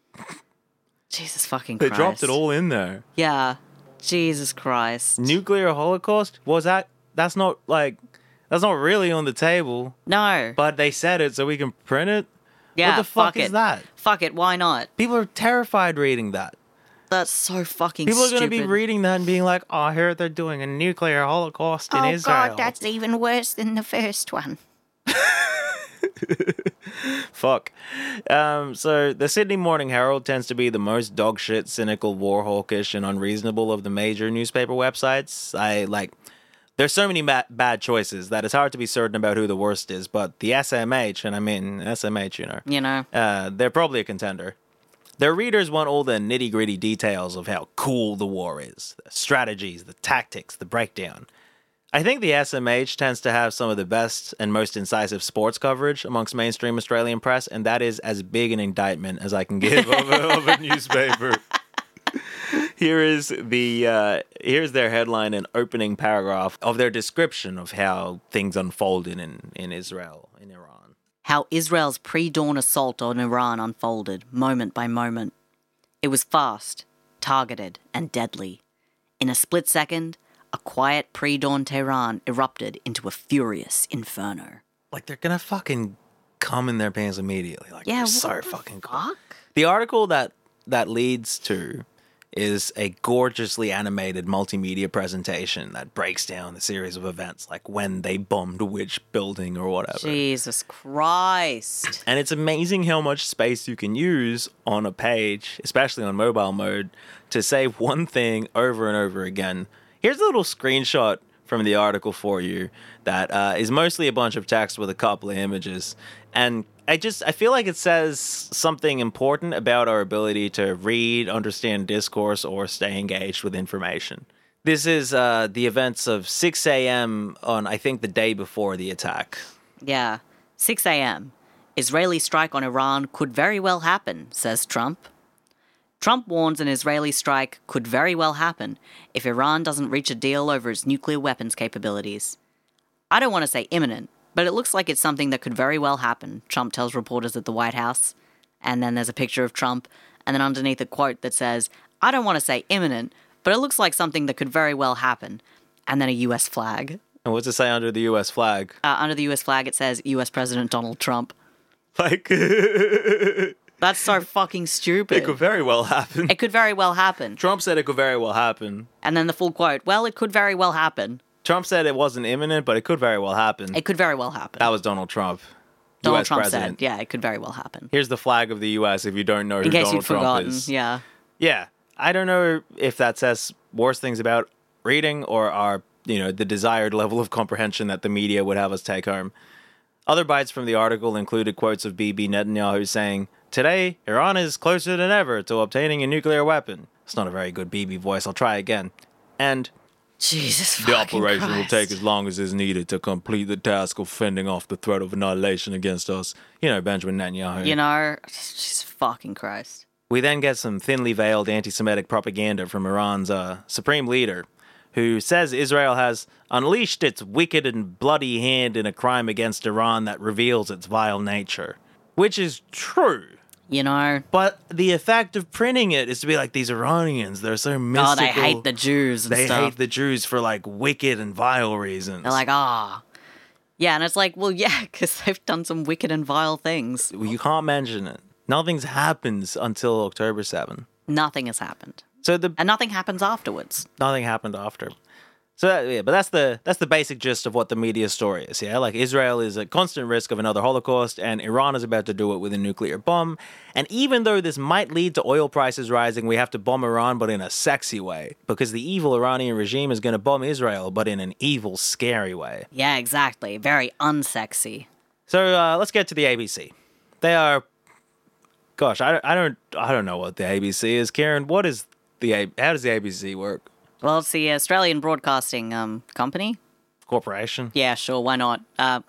Jesus fucking They Christ. dropped it all in there. Yeah. Jesus Christ. Nuclear holocaust? Was that? That's not like, that's not really on the table. No. But they said it so we can print it? Yeah, What the fuck, fuck is it. that? Fuck it, why not? People are terrified reading that. That's so fucking People are stupid. going to be reading that and being like, oh, I hear they're doing a nuclear holocaust in Israel. even worse than the first one. Fuck. Um, so the Sydney Morning Herald tends to be the most dogshit, cynical, war hawkish, and unreasonable of the major newspaper websites. I like. There's so many ma- bad choices that it's hard to be certain about who the worst is. But the S M H, and I mean S M H, you know, You know? uh, they're probably a contender. Their readers want all the nitty gritty details of how cool the war is, the strategies, the tactics, the breakdown. I think the S M H tends to have some of the best and most incisive sports coverage amongst mainstream Australian press, and that is as big an indictment as I can give of, a, of a newspaper. Here is the uh, here's their headline and opening paragraph of their description of how things unfolded in, in Israel, in Iran. How Israel's pre-dawn assault on Iran unfolded, moment by moment. It was fast, targeted, and deadly. In a split second, a quiet pre-dawn Tehran erupted into a furious inferno. Like, they're gonna fucking come in their pants immediately. Like, Yeah, they're what so the fucking cool. fuck? The article that that leads to is a gorgeously animated multimedia presentation that breaks down the series of events, like when they bombed which building or whatever. Jesus Christ. And it's amazing how much space you can use on a page, especially on mobile mode, to say one thing over and over again. Here's a little screenshot from the article for you that uh, is mostly a bunch of text with a couple of images. And I just, I feel like it says something important about our ability to read, understand discourse, or stay engaged with information. This is uh, the events of six a.m. on, I think, the day before the attack. Yeah. six a.m. Israeli strike on Iran could very well happen, says Trump. Trump warns an Israeli strike could very well happen if Iran doesn't reach a deal over its nuclear weapons capabilities. I don't want to say imminent, but it looks like it's something that could very well happen, Trump tells reporters at the White House. And then there's a picture of Trump, and then underneath a quote that says, I don't want to say imminent, but it looks like something that could very well happen. And then a U S flag. And what's it say under the U S flag? Uh, under the U S flag, it says U S President Donald Trump. Like, That's so fucking stupid. it could very well happen. It could very well happen. Trump said it could very well happen. And then the full quote, well, it could very well happen. Trump said it wasn't imminent, but it could very well happen. It could very well happen. That was Donald Trump, Donald U S Trump president. said, yeah, it could very well happen. Here's the flag of the U S if you don't know who In case Donald you'd Trump forgotten, is. yeah. Yeah, I don't know if that says worse things about reading or our, you know, the desired level of comprehension that the media would have us take home. Other bites from the article included quotes of Bibi Netanyahu saying, "Today, Iran is closer than ever to obtaining a nuclear weapon." It's not a very good Bibi voice. I'll try again. And Jesus The fucking operation will Christ. take as long as is needed to complete the task of fending off the threat of annihilation against us. You know, Benjamin Netanyahu. You know, Jesus fucking Christ. We then get some thinly veiled anti-Semitic propaganda from Iran's uh, supreme leader, who says Israel has unleashed its wicked and bloody hand in a crime against Iran that reveals its vile nature. Which is true. You know, But the effect of printing it is to be like, these Iranians, they're so mystical. oh, they hate the Jews and They stuff. hate the Jews for, like, wicked and vile reasons. They're like, ah. Yeah, and it's like, well, yeah, because they've done some wicked and vile things. Well, you can't mention it. Nothing's happens until October seventh. Nothing has happened. So the And nothing happens afterwards. nothing happened after. So that, yeah, but that's the that's the basic gist of what the media story is. Yeah, like Israel is at constant risk of another Holocaust, and Iran is about to do it with a nuclear bomb. And even though this might lead to oil prices rising, we have to bomb Iran, but in a sexy way, because the evil Iranian regime is going to bomb Israel, but in an evil, scary way. Yeah, exactly. Very unsexy. So uh, let's get to the A B C. They are, gosh, I, I don't I don't know what the A B C is, Karen. What is the A- how does the A B C work? Well, it's the Australian Broadcasting um, Company. Corporation. Yeah, sure, why not? Uh,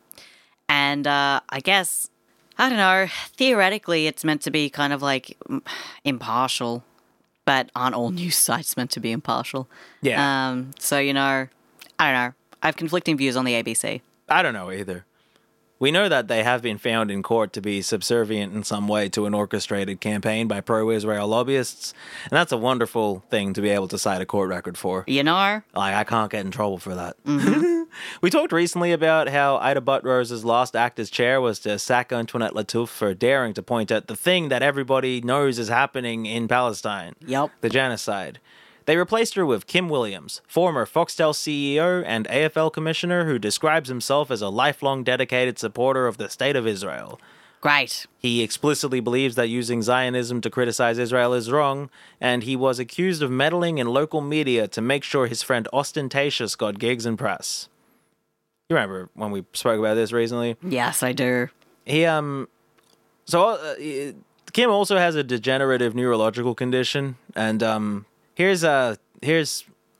and uh, I guess, I don't know, theoretically it's meant to be kind of like mm, impartial, but aren't all news sites meant to be impartial? Yeah. Um, so, you know, I don't know. I have conflicting views on the A B C. I don't know either. We know that they have been found in court to be subservient in some way to an orchestrated campaign by pro-Israel lobbyists, and that's a wonderful thing to be able to cite a court record for. You know? Like, I can't get in trouble for that. Mm-hmm. We talked recently about how Ida Buttrose's last act as chair was to sack Antoinette Lattouf for daring to point at the thing that everybody knows is happening in Palestine. Yep. The genocide. They replaced her with Kim Williams, former Foxtel C E O and A F L commissioner who describes himself as a lifelong dedicated supporter of the State of Israel. Great. He explicitly believes that using Zionism to criticize Israel is wrong, and he was accused of meddling in local media to make sure his friend Ostentatious got gigs in press. You remember when we spoke about this recently? Yes, I do. He, um... So, uh, Kim also has a degenerative neurological condition, and, um... Here's, uh... Here's...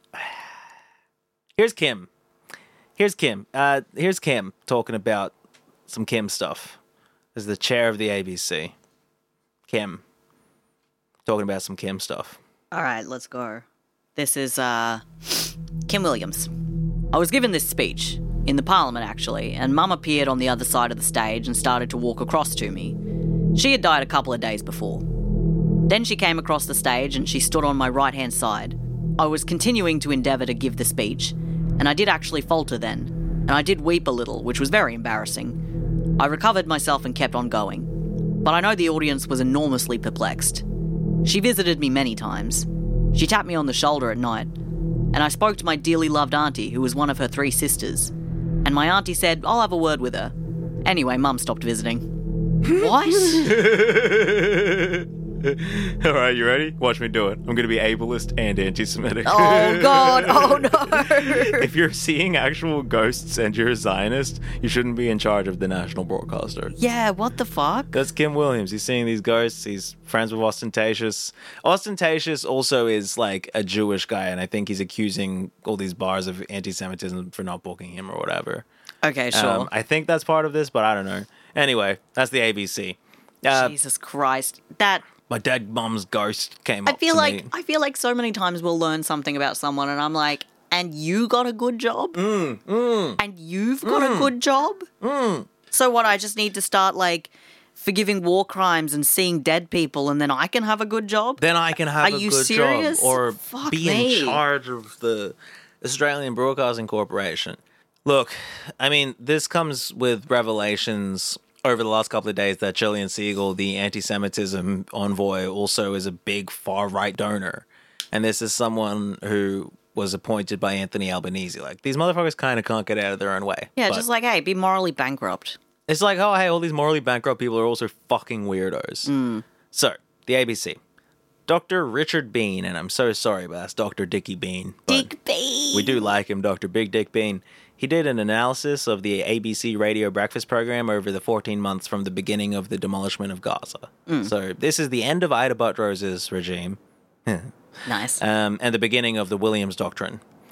Here's Kim. Here's Kim. Uh, here's Kim talking about some Kim stuff. As the chair of the A B C. Kim. Talking about some Kim stuff. All right, let's go. This is uh, Kim Williams. I was given this speech, in the Parliament actually, and Mum appeared on the other side of the stage and started to walk across to me. She had died a couple of days before. Then she came across the stage and she stood on my right-hand side. I was continuing to endeavour to give the speech, and I did actually falter then, and I did weep a little, which was very embarrassing. I recovered myself and kept on going. But I know the audience was enormously perplexed. She visited me many times. She tapped me on the shoulder at night, and I spoke to my dearly loved auntie, who was one of her three sisters. And my auntie said, I'll have a word with her. Anyway, Mum stopped visiting. What? All right, you ready? Watch me do it. I'm going to be ableist and anti-Semitic. Oh, God. Oh, no. If you're seeing actual ghosts and you're a Zionist, you shouldn't be in charge of the national broadcaster. Yeah, what the fuck? That's Kim Williams. He's seeing these ghosts. He's friends with Ostentatious. Ostentatious also is like a Jewish guy, and I think he's accusing all these bars of anti-Semitism for not booking him or whatever. Okay, sure. Um, I think that's part of this, but I don't know. Anyway, that's the A B C. Uh, Jesus Christ. That... my dead mom's ghost came I up feel to like me. I feel like so many times we'll learn something about someone and I'm like, and you got a good job? Mm, mm, And you've got Mm. a good job? mm. So what, I just need to start, like, forgiving war crimes and seeing dead people and then I can have a good job? Then I can have Are a you good serious? job or Fuck be me. in charge of the Australian Broadcasting Corporation. Look, I mean, this comes with revelations over the last couple of days that Gillian Siegel, the anti-Semitism envoy, also is a big far-right donor. And this is someone who was appointed by Anthony Albanese. Like, these motherfuckers kind of can't get out of their own way. Yeah, But just like, hey, be morally bankrupt. it's like, oh, hey, all these morally bankrupt people are also fucking weirdos. Mm. So, the A B C. Doctor Richard Bean, and I'm so sorry, but that's Doctor Dickie Bean. But Dick Bean. we do like him, Doctor Big Dick Bean. He did an analysis of the A B C radio breakfast program over the fourteen months from the beginning of the demolishment of Gaza. Mm. So this is the end of Ida Buttrose's regime. Nice. Um, and the beginning of the Williams Doctrine.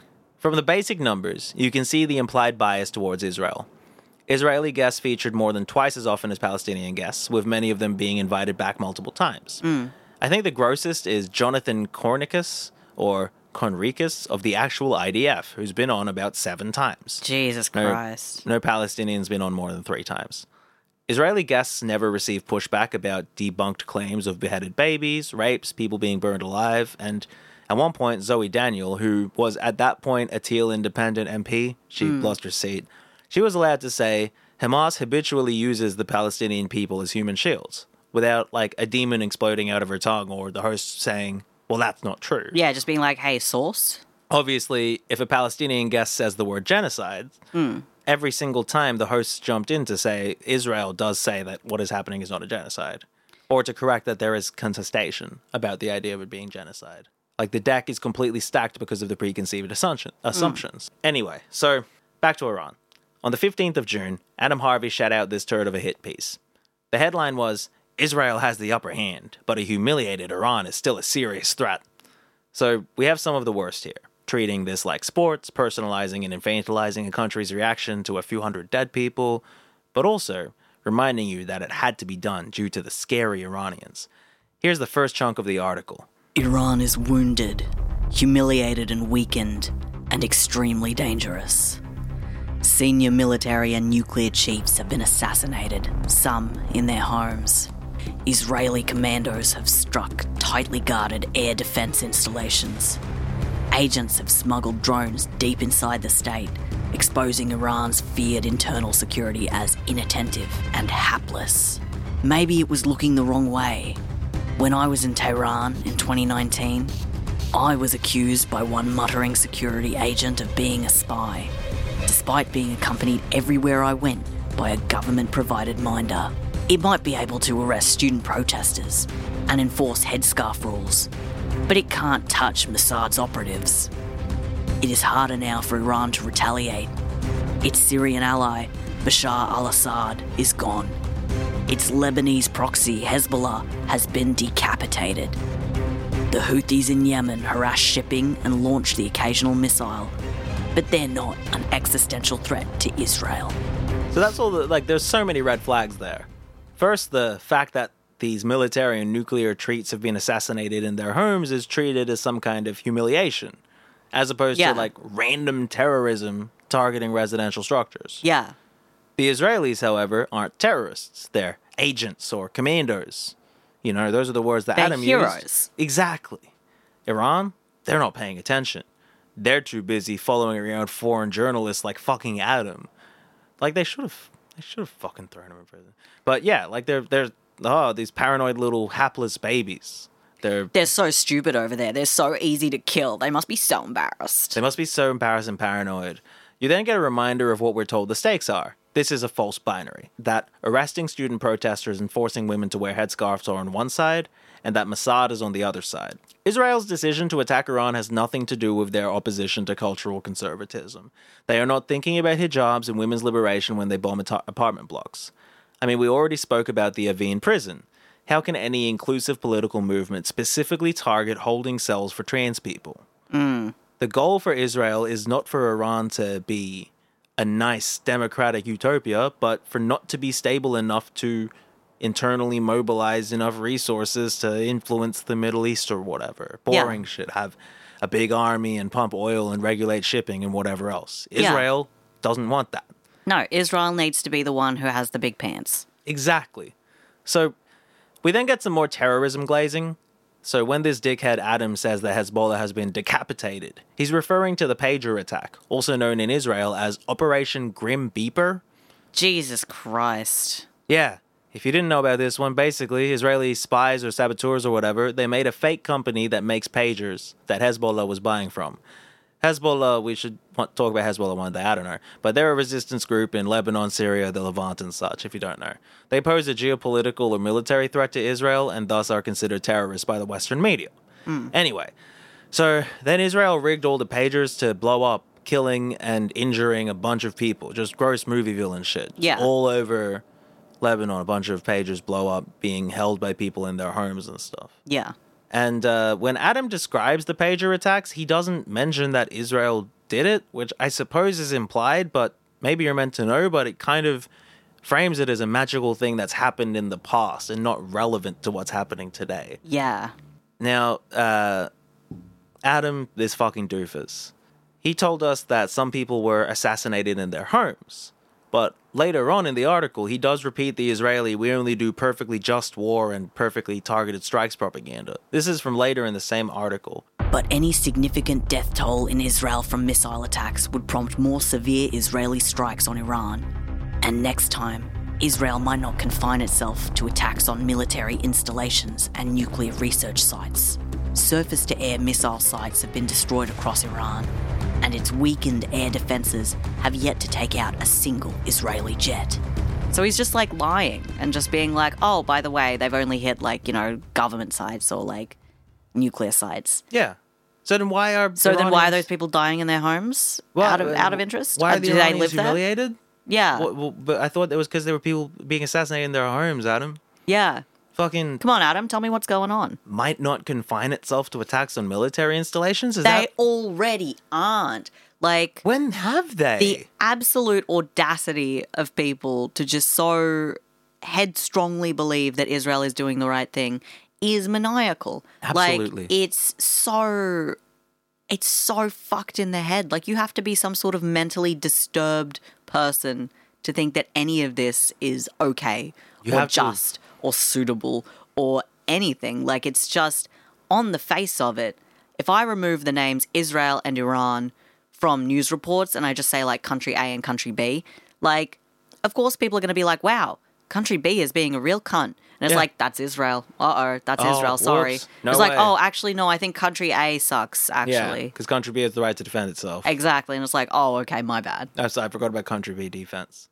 From the basic numbers, you can see the implied bias towards Israel. Israeli guests featured more than twice as often as Palestinian guests, with many of them being invited back multiple times. Mm. I think the grossest is Jonathan Kornikus, or Conricus, of the actual I D F, who's been on about seven times. Jesus No- Christ. No Palestinian's been on more than three times. Israeli guests never received pushback about debunked claims of beheaded babies, rapes, people being burned alive, and at one point, Zoe Daniel, who was at that point a Teal independent M P, she lost her seat, she was allowed to say, Hamas habitually uses the Palestinian people as human shields, without, like, a demon exploding out of her tongue or the host saying, well, that's not true. Yeah, just being like, hey, source? Obviously, if a Palestinian guest says the word genocide, every single time the hosts jumped in to say Israel does say that what is happening is not a genocide, or to correct that there is contestation about the idea of it being genocide. Like, the deck is completely stacked because of the preconceived assumption, assumptions. Anyway, so back to Iran. On the fifteenth of June, Adam Harvey shot out this turd of a hit piece. The headline was, Israel has the upper hand, but a humiliated Iran is still a serious threat. So we have some of the worst here, treating this like sports, personalizing and infantilizing a country's reaction to a few hundred dead people, but also reminding you that it had to be done due to the scary Iranians. Here's the first chunk of the article. Iran is wounded, humiliated and weakened, and extremely dangerous. Senior military and nuclear chiefs have been assassinated, some in their homes. Israeli commandos have struck tightly guarded air defense installations. Agents have smuggled drones deep inside the state, exposing Iran's feared internal security as inattentive and hapless. Maybe it was looking the wrong way. When I was in Tehran in twenty nineteen, I was accused by one muttering security agent of being a spy, despite being accompanied everywhere I went by a government-provided minder. It might be able to arrest student protesters and enforce headscarf rules, but it can't touch Mossad's operatives. It is harder now for Iran to retaliate. Its Syrian ally, Bashar al-Assad, is gone. Its Lebanese proxy, Hezbollah, has been decapitated. The Houthis in Yemen harass shipping and launch the occasional missile, but they're not an existential threat to Israel. So that's all the, like, there's so many red flags there. First, the fact that these military and nuclear treats have been assassinated in their homes is treated as some kind of humiliation, as opposed Yeah. to, like, random terrorism targeting residential structures. Yeah. The Israelis, however, aren't terrorists. They're agents or commandos. You know, those are the words that They're Adam heroes. used. Exactly. Iran, they're not paying attention. They're too busy following around foreign journalists like fucking Adam. Like, they should have, they should have fucking thrown him in prison. But yeah, like they're they're oh these paranoid little hapless babies. They're They're so stupid over there. They're so easy to kill. They must be so embarrassed. they must be so embarrassed and paranoid. You then get a reminder of what we're told the stakes are. This is a false binary. That arresting student protesters and forcing women to wear headscarves are on one side, and that Mossad is on the other side. Israel's decision to attack Iran has nothing to do with their opposition to cultural conservatism. They are not thinking about hijabs and women's liberation when they bomb ata- apartment blocks. I mean, we already spoke about the Evin prison. How can any inclusive political movement specifically target holding cells for trans people? Mm. The goal for Israel is not for Iran to be a nice democratic utopia, but for not to be stable enough to internally mobilize enough resources to influence the Middle East or whatever. Boring Yeah. shit. Have a big army and pump oil and regulate shipping and whatever else. Yeah. Israel doesn't want that. No, Israel needs to be the one who has the big pants. Exactly. So we then get some more terrorism glazing. So when this dickhead Adam says that Hezbollah has been decapitated, he's referring to the pager attack, also known in Israel as Operation Grim Beeper. Jesus Christ. Yeah, if you didn't know about this one, basically, Israeli spies or saboteurs or whatever, they made a fake company that makes pagers that Hezbollah was buying from. Hezbollah, we should want, talk about Hezbollah one day, I don't know. But they're a resistance group in Lebanon, Syria, the Levant and such, if you don't know. They pose a geopolitical or military threat to Israel and thus are considered terrorists by the Western media. Mm. Anyway, so then Israel rigged all the pagers to blow up, killing and injuring a bunch of people. Just gross movie villain shit. Yeah. All over Lebanon, a bunch of pagers blow up, being held by people in their homes and stuff. Yeah. And uh, when Adam describes the pager attacks, he doesn't mention that Israel did it, which I suppose is implied, but maybe you're meant to know, but it kind of frames it as a magical thing that's happened in the past and not relevant to what's happening today. Yeah. Now, uh, Adam, this fucking doofus, he told us that some people were assassinated in their homes. But later on in the article, he does repeat the Israeli, we only do perfectly just war and perfectly targeted strikes propaganda. This is from later in the same article. But any significant death toll in Israel from missile attacks would prompt more severe Israeli strikes on Iran. And next time, Israel might not confine itself to attacks on military installations and nuclear research sites. Surface-to-air missile sites have been destroyed across Iran, and its weakened air defences have yet to take out a single Israeli jet. So he's just like lying and just being like, oh, by the way, they've only hit like, you know, government sites or like nuclear sites. Yeah. So then why are So then why are Iranians- those people dying in their homes Well, out of uh, out of interest? Why Uh, are the do they Iranians live there? humiliated? Yeah. Well, well, but I thought it was because there were people being assassinated in their homes, Adam. Yeah. Fucking Come on, Adam, tell me what's going on. might not confine itself to attacks on military installations? Is They that... already aren't. Like, When have they? the absolute audacity of people to just so headstrongly believe that Israel is doing the right thing is maniacal. Absolutely. Like, it's so... It's so fucked in the head. Like, you have to be some sort of mentally disturbed person to think that any of this is okay You or have to- just or suitable or anything. Like, it's just on the face of it. If I remove the names Israel and Iran from news reports and I just say like country A and country B, like, of course people are going to be like, wow, country B is being a real cunt. And it's Yeah. like, that's Israel. Uh-oh, that's Oh, Israel, sorry. whoops. No it's like, way. oh, actually, no, I think country A sucks, Yeah, actually. because country B has the right to defend itself. Exactly. And it's like, oh, okay, my bad. I'm sorry, I forgot about country B defense.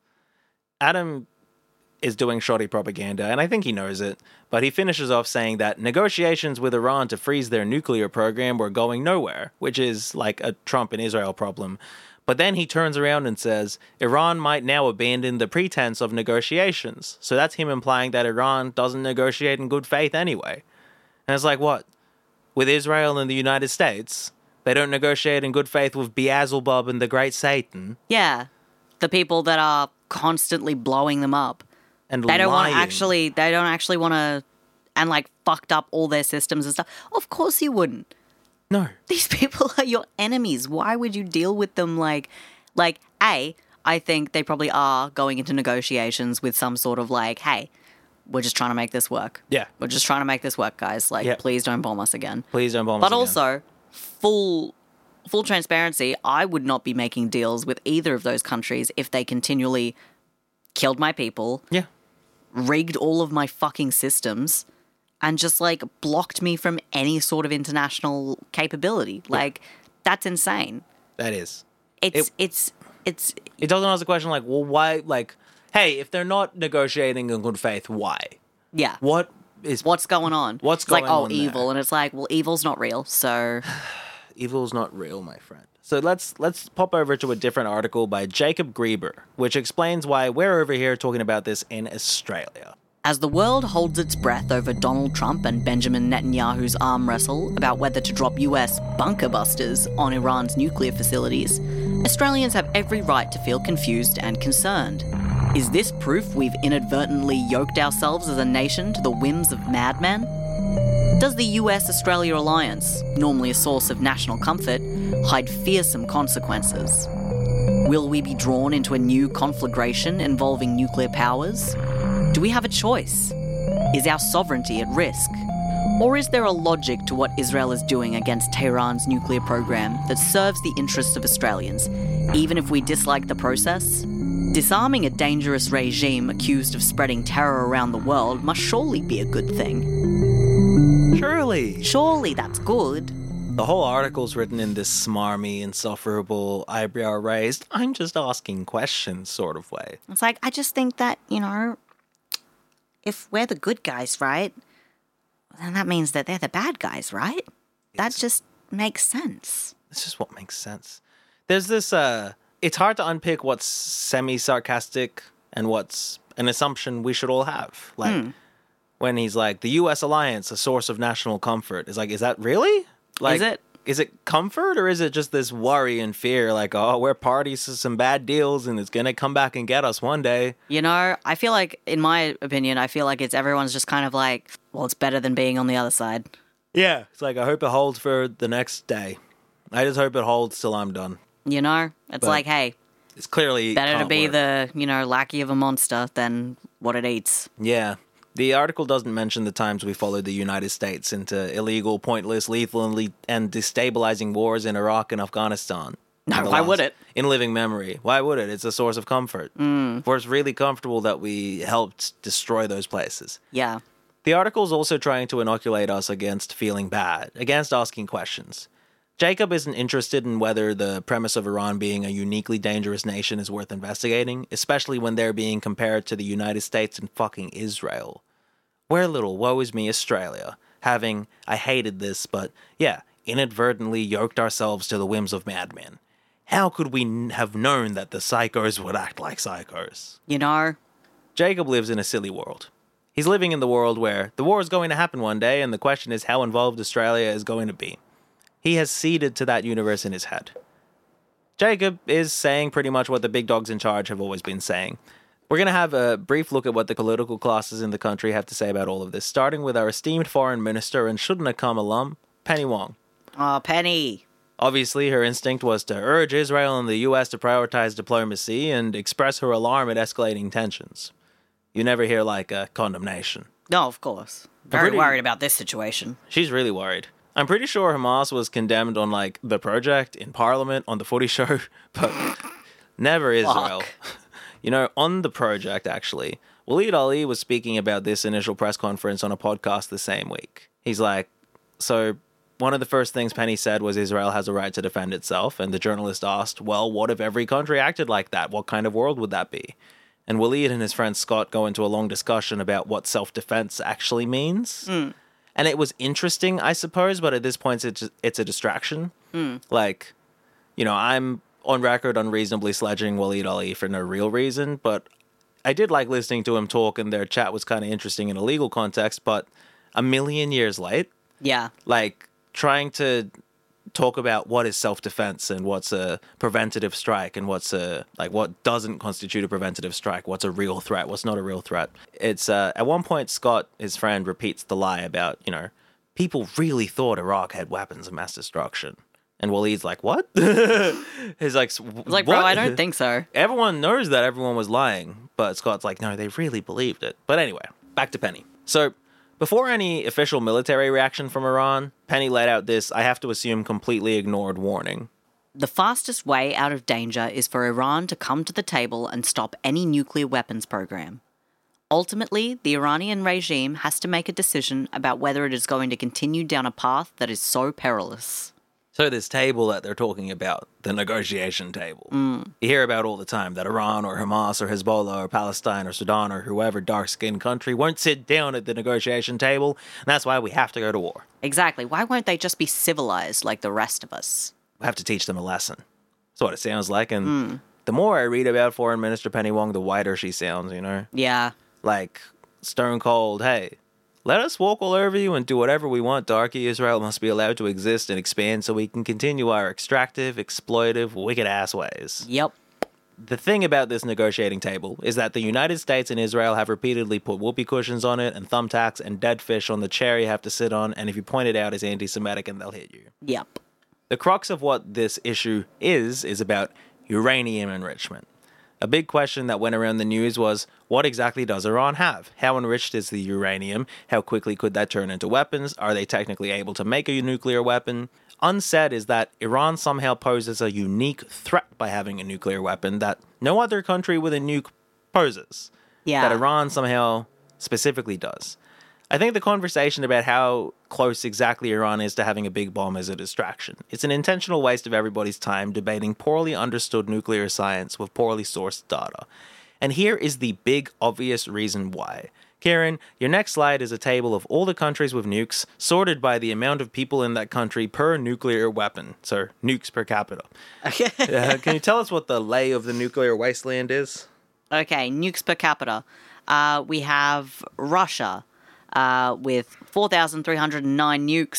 Adam is doing shoddy propaganda, and I think he knows it, but he finishes off saying that negotiations with Iran to freeze their nuclear program were going nowhere, which is like a Trump and Israel problem. But then he turns around and says, Iran might now abandon the pretense of negotiations. So that's him implying that Iran doesn't negotiate in good faith anyway. And it's like, what? With Israel and the United States, they don't negotiate in good faith with Beelzebub and the Great Satan? Yeah. The people that are constantly blowing them up. And They don't want lying. to actually, they don't actually want to, and like fucked up all their systems and stuff. Of course you wouldn't. No. These people are your enemies. Why would you deal with them like, like, A, I think they probably are going into negotiations with some sort of like, hey, we're just trying to make this work. Yeah. We're just trying to make this work, guys. Like, Yeah. please don't bomb us again. Please don't bomb us But again. also, full full transparency, I would not be making deals with either of those countries if they continually killed my people, Yeah. rigged all of my fucking systems, and just like blocked me from any sort of international capability. Like, that's insane. That is. It's It- it's it's It doesn't ask the question like, well, why? Like, hey, if they're not negotiating in good faith, why? yeah. What is What's going on? What's it's like, going oh, on there? evil, and it's like, well, evil's not real, so evil's not real, my friend. So let's let's pop over to a different article by Jacob Grieber, which explains why we're over here talking about this in Australia. as the world holds its breath over Donald Trump and Benjamin Netanyahu's arm wrestle about whether to drop U S bunker busters on Iran's nuclear facilities, Australians have every right to feel confused and concerned. Is this proof we've inadvertently yoked ourselves as a nation to the whims of madmen? Does the U S-Australia alliance, normally a source of national comfort, hide fearsome consequences? Will we be drawn into a new conflagration involving nuclear powers? Do we have a choice? Is our sovereignty at risk? Or is there a logic to what Israel is doing against Tehran's nuclear program that serves the interests of Australians, even if we dislike the process? Disarming a dangerous regime accused of spreading terror around the world must surely be a good thing. Surely. Surely that's good. The whole article's written in this smarmy, insufferable, eyebrow raised, I'm just asking questions sort of way. It's like, I just think that, you know, if we're the good guys, right, then that means that they're the bad guys, right? That just makes sense. This is what makes sense. There's this, uh, it's hard to unpick what's semi-sarcastic and what's an assumption we should all have. Like, when he's like, the U S alliance, a source of national comfort, is like, is that really? Like, Is it? is it comfort or is it just this worry and fear? Like, oh, we're parties to some bad deals and it's going to come back and get us one day. You know, I feel like, in my opinion, I feel like it's everyone's just kind of like, well, it's better than being on the other side. Yeah. It's like, I hope it holds for the next day. I just hope it holds till I'm done. You know? It's But like, hey, It's clearly better to can't be work. the, you know, lackey of a monster than what it eats. Yeah. The article doesn't mention the times we followed the United States into illegal, pointless, lethal, and, le- and destabilizing wars in Iraq and Afghanistan. No, In the why last- would it? In living memory. Why would it? It's a source of comfort. Mm. We're really comfortable that we helped destroy those places. Yeah. The article is also trying to inoculate us against feeling bad, against asking questions. Jacob isn't interested in whether the premise of Iran being a uniquely dangerous nation is worth investigating, especially when they're being compared to the United States and fucking Israel. We're little woe is me Australia, having, I hated this, but yeah, inadvertently yoked ourselves to the whims of madmen. How could we n- have known that the psychos would act like psychos? You know? Jacob lives in a silly world. He's living in the world where the war is going to happen one day, and the question is how involved Australia is going to be. He has ceded to that universe in his head. Jacob is saying pretty much what the big dogs in charge have always been saying. We're going to have a brief look at what the political classes in the country have to say about all of this, starting with our esteemed foreign minister and shouldn't have come alum, Penny Wong. Oh, Penny. Obviously, her instinct was to urge Israel and the U S to prioritize diplomacy and express her alarm at escalating tensions. You never hear, like, a condemnation. No, of course. Very pretty- worried about this situation. She's really worried. I'm pretty sure Hamas was condemned on, like, The Project, in Parliament, on The Footy Show, but never Israel. Fuck. You know, on The Project, actually, Waleed Ali was speaking about this initial press conference on a podcast the same week. He's like, so one of the first things Penny said was Israel has a right to defend itself, and the journalist asked, well, what if every country acted like that? What kind of world would that be? And Waleed and his friend Scott go into a long discussion about what self-defense actually means. Mm. And it was interesting, I suppose, but at this point, it's, it's a distraction. Mm. Like, you know, I'm on record unreasonably sledging Waleed Ali for no real reason, but I did like listening to him talk, and their chat was kind of interesting in a legal context, but a million years late, Yeah. like, trying to talk about what is self-defense and what's a preventative strike and what's a, like, what doesn't constitute a preventative strike, what's a real threat, what's not a real threat. It's, uh, at one point, Scott, his friend, repeats the lie about, you know, people really thought Iraq had weapons of mass destruction. And Waleed's like, what? He's like, It's like, bro, "What?" I don't think so. Everyone knows that everyone was lying, but Scott's like, no, they really believed it. But anyway, back to Penny. So, before any official military reaction from Iran, Penny let out this, I have to assume, completely ignored warning. The fastest way out of danger is for Iran to come to the table and stop any nuclear weapons program. Ultimately, the Iranian regime has to make a decision about whether it is going to continue down a path that is so perilous. So this table that they're talking about, the negotiation table, you hear about all the time that Iran or Hamas or Hezbollah or Palestine or Sudan or whoever dark-skinned country won't sit down at the negotiation table, and that's why we have to go to war. Exactly. Why won't they just be civilized like the rest of us? We have to teach them a lesson. That's what it sounds like, and the more I read about Foreign Minister Penny Wong, the whiter she sounds, you know? Yeah. Like, stone cold, hey, let us walk all over you and do whatever we want, darky. Israel must be allowed to exist and expand so we can continue our extractive, exploitive, wicked-ass ways. Yep. The thing about this negotiating table is that the United States and Israel have repeatedly put whoopee cushions on it and thumbtacks and dead fish on the chair you have to sit on, and if you point it out, it's anti-Semitic and they'll hit you. Yep. The crux of what this issue is, is about uranium enrichment. A big question that went around the news was, what exactly does Iran have? How enriched is the uranium? How quickly could that turn into weapons? Are they technically able to make a nuclear weapon? Unsaid is that Iran somehow poses a unique threat by having a nuclear weapon that no other country with a nuke poses. Yeah. That Iran somehow specifically does. I think the conversation about how close exactly Iran is to having a big bomb is a distraction. It's an intentional waste of everybody's time debating poorly understood nuclear science with poorly sourced data. And here is the big obvious reason why. Karen, your next slide is a table of all the countries with nukes, sorted by the amount of people in that country per nuclear weapon. So, nukes per capita. uh, can you tell us what the lay of the nuclear wasteland is? Okay, nukes per capita. Uh, we have Russia uh, with four thousand three hundred nine nukes.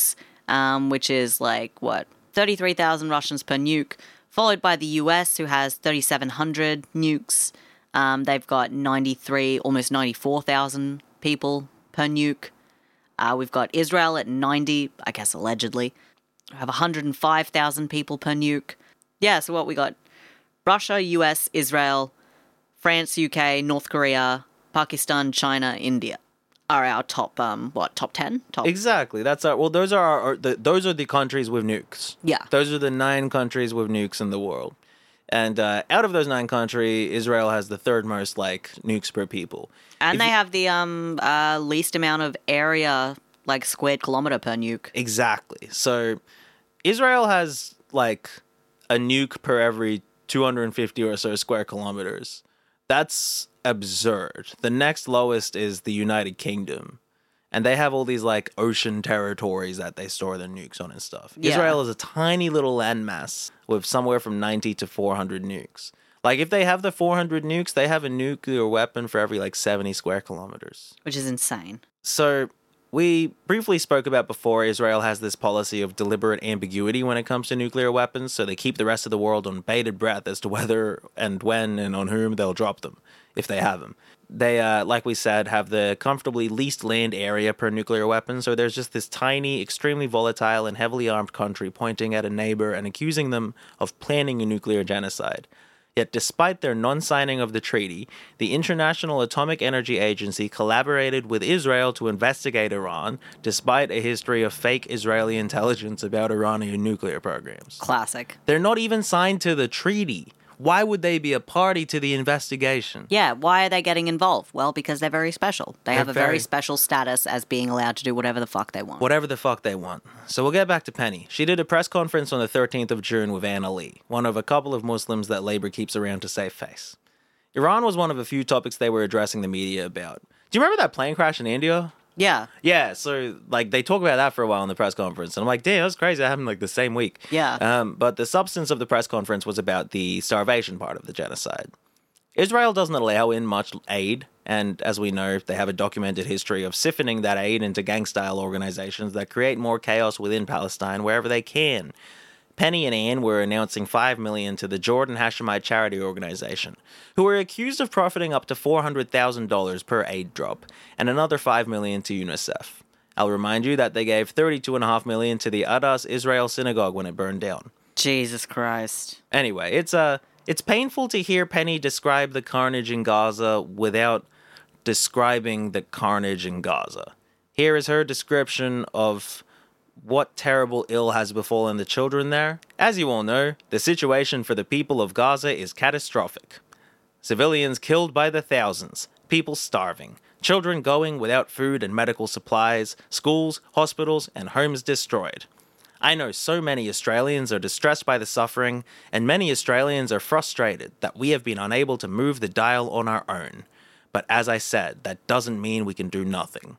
um, which is like, what, thirty-three thousand Russians per nuke, followed by the U S, who has thirty-seven hundred nukes. Um, they've got ninety-three, almost ninety-four thousand people per nuke. Uh, we've got Israel at ninety, I guess allegedly. We have one hundred five thousand people per nuke. Yeah, so what we got? Russia, U S, Israel, France, U K, North Korea, Pakistan, China, India are our top, um, what, top ten? Top. Exactly. That's our, well, those are our, our the, those are the countries with nukes. Yeah. Those are the nine countries with nukes in the world. And uh, out of those nine countries, Israel has the third most, like, nukes per people. And If they you- have the um uh, least amount of area, like squared kilometer per nuke. Exactly. So Israel has, like, a nuke per every two hundred fifty or so square kilometers. That's absurd. The next lowest is the United Kingdom. And they have all these, like, ocean territories that they store their nukes on and stuff. Yeah. Israel is a tiny little landmass with somewhere from ninety to four hundred nukes. Like, if they have the four hundred nukes, they have a nuclear weapon for every, like, seventy square kilometers. Which is insane. So, we briefly spoke about before, Israel has this policy of deliberate ambiguity when it comes to nuclear weapons, so they keep the rest of the world on bated breath as to whether and when and on whom they'll drop them, if they have them. They, uh, like we said, have the comfortably least land area per nuclear weapon, so there's just this tiny, extremely volatile and heavily armed country pointing at a neighbor and accusing them of planning a nuclear genocide. Yet despite their non-signing of the treaty, the International Atomic Energy Agency collaborated with Israel to investigate Iran, despite a history of fake Israeli intelligence about Iranian nuclear programs. Classic. They're not even signed to the treaty. Why would they be a party to the investigation? Yeah, why are they getting involved? Well, because they're very special. They They're have a very very- special status as being allowed to do whatever the fuck they want. Whatever the fuck they want. So we'll get back to Penny. She did a press conference on the thirteenth of June with Anna Lee, one of a couple of Muslims that Labour keeps around to save face. Iran was one of a few topics they were addressing the media about. Do you remember that plane crash in India? Yeah, Yeah, so like they talk about that for a while in the press conference, and I'm like, damn, that's crazy. That happened like the same week. Yeah. Um, but the substance of the press conference was about the starvation part of the genocide. Israel doesn't allow in much aid, and as we know, they have a documented history of siphoning that aid into gang-style organizations that create more chaos within Palestine wherever they can. Penny and Anne were announcing five million dollars to the Jordan Hashemite Charity Organization, who were accused of profiting up to four hundred thousand dollars per aid drop, and another five million dollars to UNICEF. I'll remind you that they gave thirty-two point five million dollars to the Adas Israel Synagogue when it burned down. Jesus Christ. Anyway, it's uh, it's painful to hear Penny describe the carnage in Gaza without describing the carnage in Gaza. Here is her description of what terrible ill has befallen the children there. As you all know, the situation for the people of Gaza is catastrophic. Civilians killed by the thousands, people starving, children going without food and medical supplies, schools, hospitals, and homes destroyed. I know so many Australians are distressed by the suffering, and many Australians are frustrated that we have been unable to move the dial on our own. But as I said, that doesn't mean we can do nothing.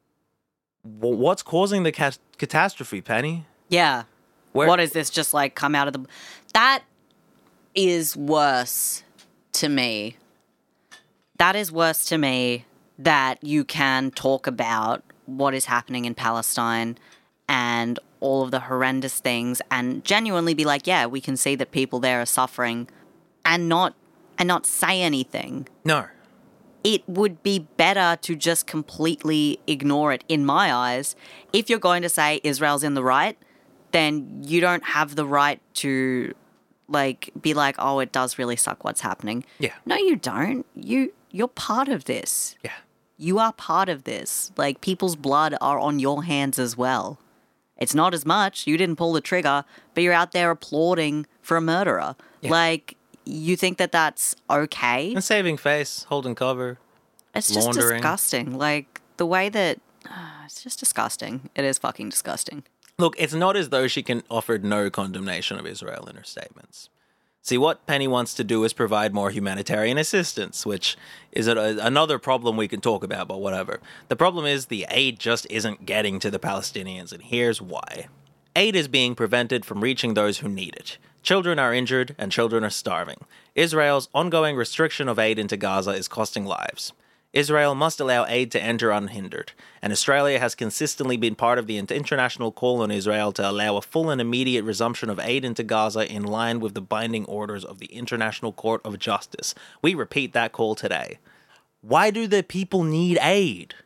W- what's causing the cat- catastrophe, Penny? Yeah. Where- What is this just like come out of the... That is worse to me. That is worse to me that you can talk about what is happening in Palestine and all of the horrendous things and genuinely be like, yeah, we can see that people there are suffering and not and not say anything. No. It would be better to just completely ignore it, in my eyes. If you're going to say Israel's in the right, then you don't have the right to, like, be like, oh, it does really suck what's happening. Yeah. No, you don't. You, you're part of this. Yeah. You are part of this. Like, people's blood are on your hands as well. It's not as much. You didn't pull the trigger, but you're out there applauding for a murderer. Yeah. Like, you think that that's okay? And saving face, holding cover. It's just laundering. disgusting. Like, the way that... Uh, it's just disgusting. It is fucking disgusting. Look, it's not as though she can offer no condemnation of Israel in her statements. See, what Penny wants to do is provide more humanitarian assistance, which is a, another problem we can talk about, but whatever. The problem is the aid just isn't getting to the Palestinians, and here's why. Aid is being prevented from reaching those who need it. Children are injured, and children are starving. Israel's ongoing restriction of aid into Gaza is costing lives. Israel must allow aid to enter unhindered, and Australia has consistently been part of the international call on Israel to allow a full and immediate resumption of aid into Gaza in line with the binding orders of the International Court of Justice. We repeat that call today. Why do the people need aid?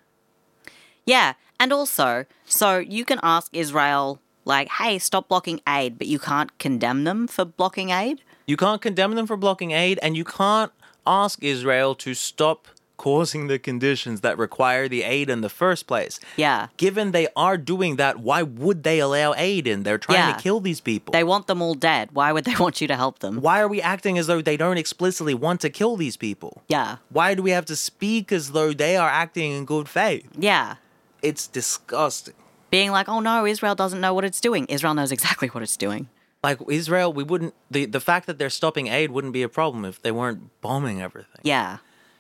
Yeah, and also, so you can ask Israel, like, hey, stop blocking aid, but you can't condemn them for blocking aid? You can't condemn them for blocking aid, and you can't ask Israel to stop causing the conditions that require the aid in the first place. Yeah. Given they are doing that, why would they allow aid in? They're trying Yeah. to kill these people. They want them all dead. Why would they want you to help them? Why are we acting as though they don't explicitly want to kill these people? Yeah. Why do we have to speak as though they are acting in good faith? Yeah. It's disgusting. Being like, oh no, Israel doesn't know what it's doing. Israel knows exactly what it's doing. Like, Israel, we wouldn't... The, the fact that they're stopping aid wouldn't be a problem if they weren't bombing everything. Yeah.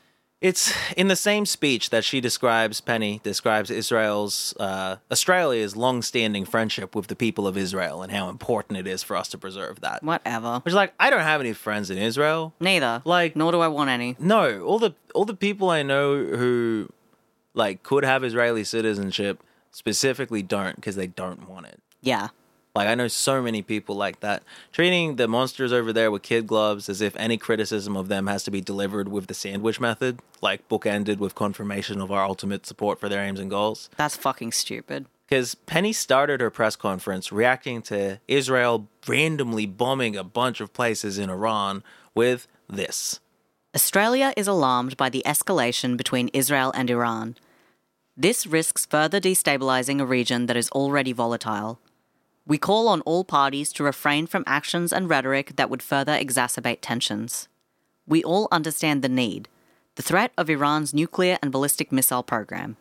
It's in the same speech that she describes, Penny describes Israel's, uh, Australia's long-standing friendship with the people of Israel and how important it is for us to preserve that. Whatever. Which, like, I don't have any friends in Israel. Neither. Like- nor do I want any. No, all the all the people I know who, like, could have Israeli citizenship specifically don't because they don't want it. Yeah. Like, I know so many people like that. Treating the monsters over there with kid gloves as if any criticism of them has to be delivered with the sandwich method, like bookended with confirmation of our ultimate support for their aims and goals. That's fucking stupid. Because Penny started her press conference reacting to Israel randomly bombing a bunch of places in Iran with this. Australia is alarmed by the escalation between Israel and Iran. This risks further destabilizing a region that is already volatile. We call on all parties to refrain from actions and rhetoric that would further exacerbate tensions. We all understand the need, the threat of Iran's nuclear and ballistic missile program.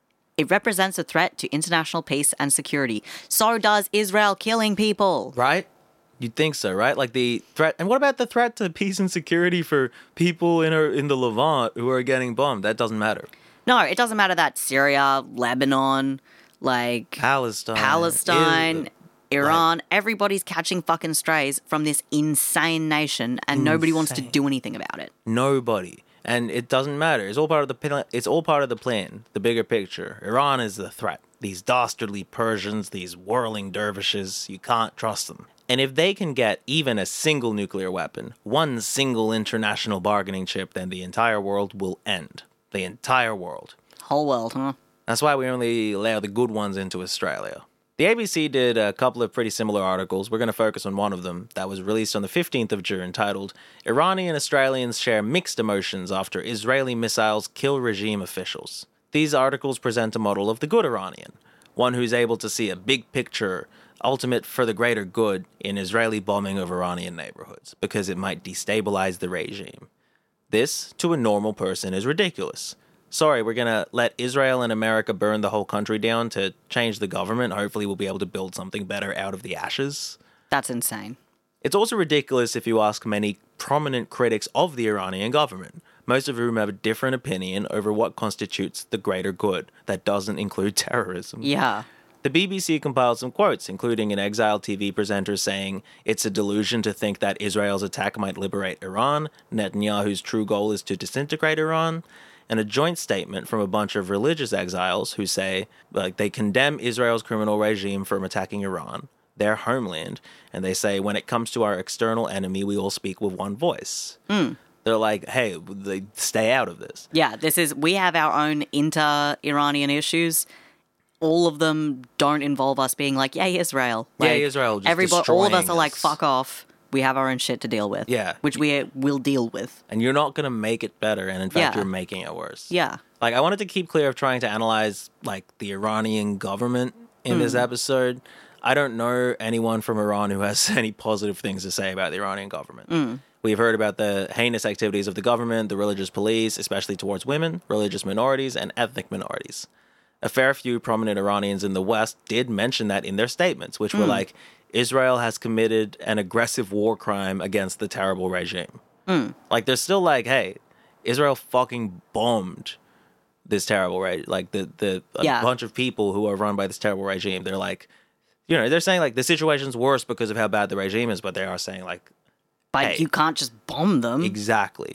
It represents a threat to international peace and security. So does Israel killing people. Right? You'd think so, right? Like the threat. And what about the threat to peace and security for people in, our, in the Levant who are getting bombed? That doesn't matter. No, it doesn't matter that Syria, Lebanon, like Palestine. Palestine, Is- Iran, everybody's catching fucking strays from this insane nation and nobody wants to Insane. do anything about it. Nobody. And it doesn't matter. It's all part of the plan. It's all part of the plan, the bigger picture. Iran is the threat. These dastardly Persians, these whirling dervishes, you can't trust them. And if they can get even a single nuclear weapon, one single international bargaining chip, then the entire world will end. The entire world. Whole world, huh? That's why we only allow the good ones into Australia. The A B C did a couple of pretty similar articles. We're going to focus on one of them that was released on the fifteenth of June, titled, Iranian Australians Share Mixed Emotions After Israeli Missiles Kill Regime Officials. These articles present a model of the good Iranian, one who's able to see a big picture, ultimate for the greater good in Israeli bombing of Iranian neighborhoods, because it might destabilize the regime. This, to a normal person, is ridiculous. Sorry, we're going to let Israel and America burn the whole country down to change the government. Hopefully we'll be able to build something better out of the ashes. That's insane. It's also ridiculous if you ask many prominent critics of the Iranian government, most of whom have a different opinion over what constitutes the greater good that doesn't include terrorism. Yeah. The B B C compiled some quotes, including an exiled T V presenter saying, "It's a delusion to think that Israel's attack might liberate Iran. Netanyahu's true goal is to disintegrate Iran." And a joint statement from a bunch of religious exiles who say, like, they condemn Israel's criminal regime from attacking Iran, their homeland, and they say, when it comes to our external enemy, we all speak with one voice. Mm. They're like, hey, they stay out of this. Yeah, this is, we have our own inter-Iranian issues. All of them don't involve us being like, yay, Israel. Yay, Like, Israel, just everybody, all of us destroying are like, us. fuck off. We have our own shit to deal with. Yeah. Which we will deal with. And you're not going to make it better, and in fact, Yeah. you're making it worse. Yeah. Like, I wanted to keep clear of trying to analyze, like, the Iranian government in this episode. I don't know anyone from Iran who has any positive things to say about the Iranian government. We've heard about the heinous activities of the government, the religious police, especially towards women, religious minorities, and ethnic minorities. A fair few prominent Iranians in the West did mention that in their statements, which were like, Israel has committed an aggressive war crime against the terrible regime. Like, they're still like, hey, Israel fucking bombed this terrible regime. Like, the, the a Yeah. bunch of people who are run by this terrible regime, they're like, you know, they're saying, like, the situation's worse because of how bad the regime is, but they are saying, like, But Hey. you can't just bomb them. exactly.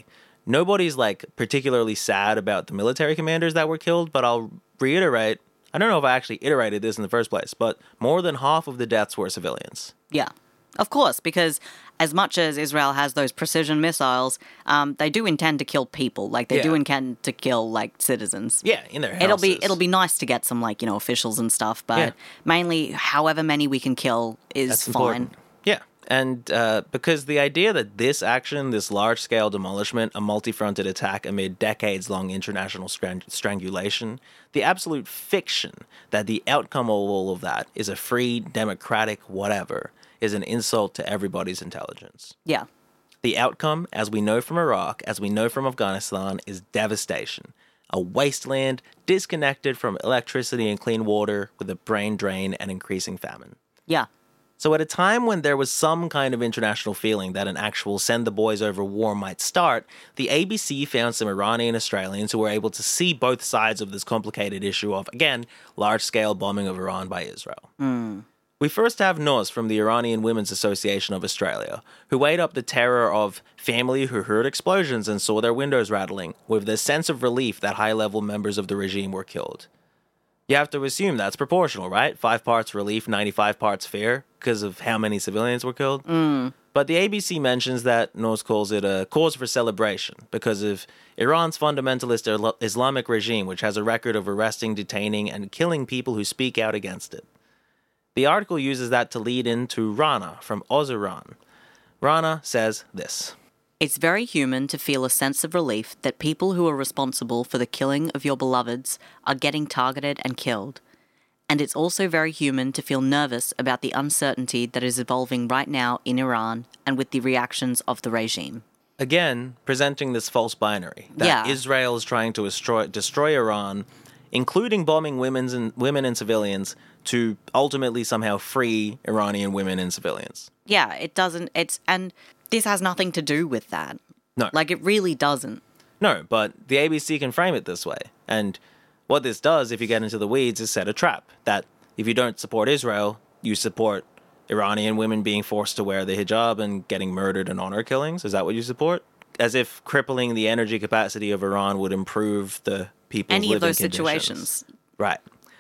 Nobody's like particularly sad about the military commanders that were killed, but I'll reiterate, I don't know if I actually iterated this in the first place, but more than half of the deaths were civilians. Yeah, of course, because as much as Israel has those precision missiles, um, they do intend to kill people. Like, they Yeah. do intend to kill, like, citizens. Yeah, in their houses. It'll be it'll be nice to get some, like, you know, officials and stuff, but Yeah. mainly however many we can kill is That's fine. important. Yeah, and uh, because the idea that this action, this large-scale demolishment, a multi-fronted attack amid decades-long international strang- strangulation, the absolute fiction that the outcome of all of that is a free, democratic whatever, is an insult to everybody's intelligence. Yeah. The outcome, as we know from Iraq, as we know from Afghanistan, is devastation. A wasteland disconnected from electricity and clean water with a brain drain and increasing famine. Yeah. So at a time when there was some kind of international feeling that an actual send the boys over war might start, the A B C found some Iranian Australians who were able to see both sides of this complicated issue of, again, large-scale bombing of Iran by Israel. Mm. We first have Noz from the Iranian Women's Association of Australia, who weighed up the terror of family who heard explosions and saw their windows rattling, with the sense of relief that high-level members of the regime were killed. You have to assume that's proportional, right? Five parts relief, ninety-five parts fear, because of how many civilians were killed. Mm. But the A B C mentions that Noz calls it a cause for celebration because of Iran's fundamentalist Islamic regime, which has a record of arresting, detaining, and killing people who speak out against it. The article uses that to lead into Rana from Oz Iran. Rana says this. It's very human to feel a sense of relief that people who are responsible for the killing of your beloveds are getting targeted and killed. And it's also very human to feel nervous about the uncertainty that is evolving right now in Iran and with the reactions of the regime. Again, presenting this false binary that Yeah. Israel is trying to destroy, destroy Iran, including bombing women's and, women and civilians, to ultimately somehow free Iranian women and civilians. Yeah, it doesn't, it's, and this has nothing to do with that. No. Like, it really doesn't. No, but the A B C can frame it this way. And what this does, if you get into the weeds, is set a trap. That if you don't support Israel, you support Iranian women being forced to wear the hijab and getting murdered in honor killings. Is that what you support? As if crippling the energy capacity of Iran would improve the people's Any living of those conditions. situations. Right.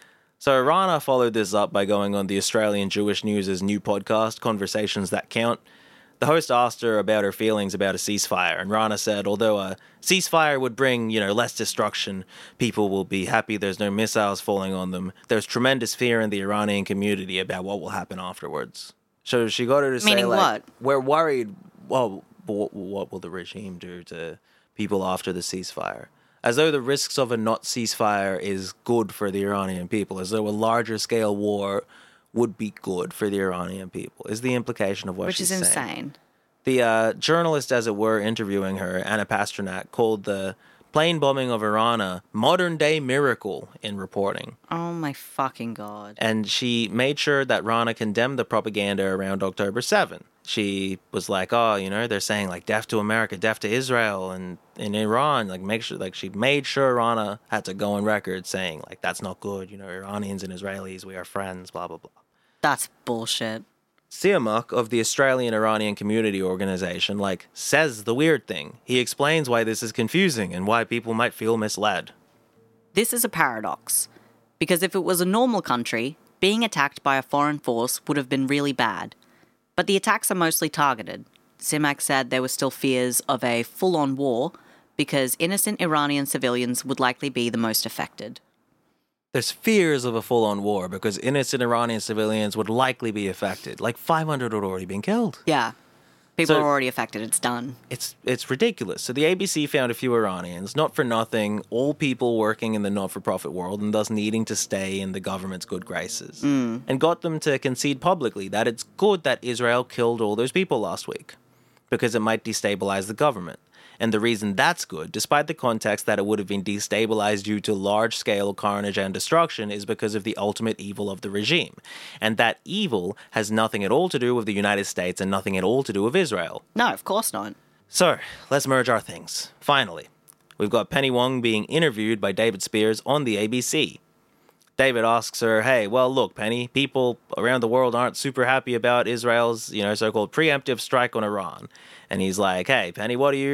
So Rana followed this up by going on the Australian Jewish News' new podcast, Conversations That Count. The host asked her about her feelings about a ceasefire, and Rana said, although a ceasefire would bring, you know, less destruction, people will be happy there's no missiles falling on them. There's tremendous fear in the Iranian community about what will happen afterwards. So she got her to say, Meaning like, what? we're worried, well, what, what will the regime do to people after the ceasefire? As though the risks of a not ceasefire is good for the Iranian people, as though a larger scale war would be good for the Iranian people, is the implication of what Which she's is saying. insane. The uh, journalist, as it were, interviewing her, Anna Pasternak, called the plane bombing of Iran a modern-day miracle in reporting. Oh my fucking god. And she made sure that Rana condemned the propaganda around October seventh. She was like, oh, you know, they're saying, like, death to America, death to Israel, and in Iran, like, make sure, like, she made sure Rana had to go on record saying, like, that's not good, you know, Iranians and Israelis, we are friends, blah, blah, blah. That's bullshit. Siamak of the Australian Iranian Community Organization, like, says the weird thing. He explains why this is confusing and why people might feel misled. This is a paradox. Because if it was a normal country, being attacked by a foreign force would have been really bad. But the attacks are mostly targeted. Simak said there were still fears of a full-on war because innocent Iranian civilians would likely be the most affected. There's fears of a full-on war because innocent Iranian civilians would likely be affected. Like five hundred had already been killed. Yeah. People So- are already affected. It's done. It's it's ridiculous. So the A B C found a few Iranians, not for nothing, all people working in the not-for-profit world and thus needing to stay in the government's good graces, and got them to concede publicly that it's good that Israel killed all those people last week because it might destabilize the government. And the reason that's good, despite the context that it would have been destabilized due to large-scale carnage and destruction, is because of the ultimate evil of the regime. And that evil has nothing at all to do with the United States and nothing at all to do with Israel. No, of course not. So, let's merge our things. Finally, we've got Penny Wong being interviewed by David Spears on the A B C. David asks her, hey, well, look, Penny, people around the world aren't super happy about Israel's, you know, so-called preemptive strike on Iran. And he's like, hey, Penny, what do you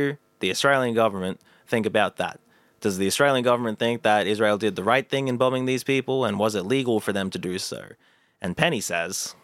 the Australian government think about that? Does the Australian government think that Israel did the right thing in bombing these people, and was it legal for them to do so? And Penny says,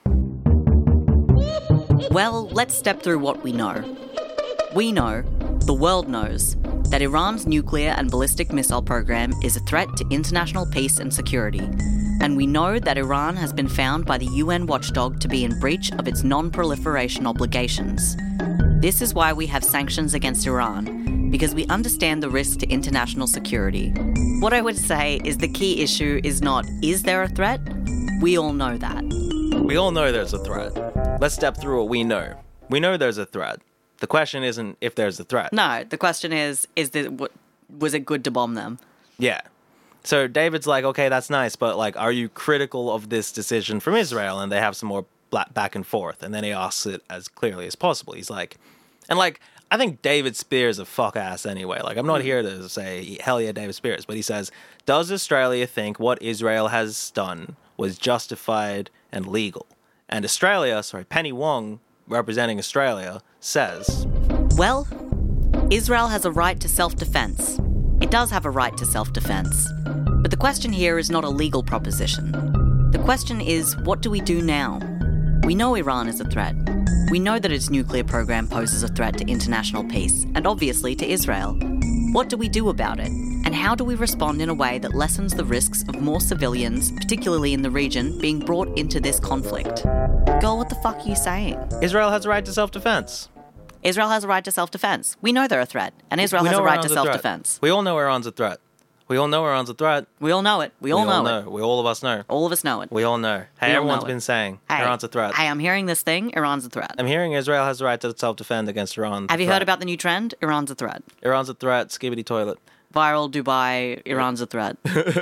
Well, let's step through what we know. We know, the world knows, that Iran's nuclear and ballistic missile program is a threat to international peace and security. And we know that Iran has been found by the U N watchdog to be in breach of its non-proliferation obligations. This is why we have sanctions against Iran, because we understand the risk to international security. What I would say is the key issue is not, is there a threat? We all know that. we all know there's a threat. Let's step through what we know. We know there's a threat. The question isn't if there's a threat. No, the question is, is this, what, was it good to bomb them? Yeah. So David's like, okay, that's nice, but like, are you critical of this decision from Israel? And they have some more black back and forth. And then he asks it as clearly as possible. He's like, and like, I think David Spears a fuck ass anyway. Like, I'm not here to say, hell yeah, David Spears. But he says, does Australia think what Israel has done was justified and legal? And Australia, sorry, Penny Wong, representing Australia, says, Well, Israel has a right to self-defense. It does have a right to self-defense. But the question here is not a legal proposition. The question is, what do we do now? We know Iran is a threat. We know that its nuclear program poses a threat to international peace, and obviously to Israel. What do we do about it? And how do we respond in a way that lessens the risks of more civilians, particularly in the region, being brought into this conflict? Girl, what the fuck are you saying? Israel has a right to self-defense. Israel has a right to self-defense. We know they're a threat, and Israel We has know a right Iran's to a threat. self-defense. We all know Iran's a threat. We all know Iran's a threat. We all know it. We all we all know, know. it. We all of us know. All of us know it. We all know. Hey, We all everyone's know it. been saying Hey, Iran's a threat. Hey, I'm hearing this thing. Iran's a threat. I'm hearing Israel has the right to self-defend against Iran. Have you threat. heard about the new trend? Iran's a threat. Iran's a threat, skibbity toilet. Viral Dubai, Iran's a threat.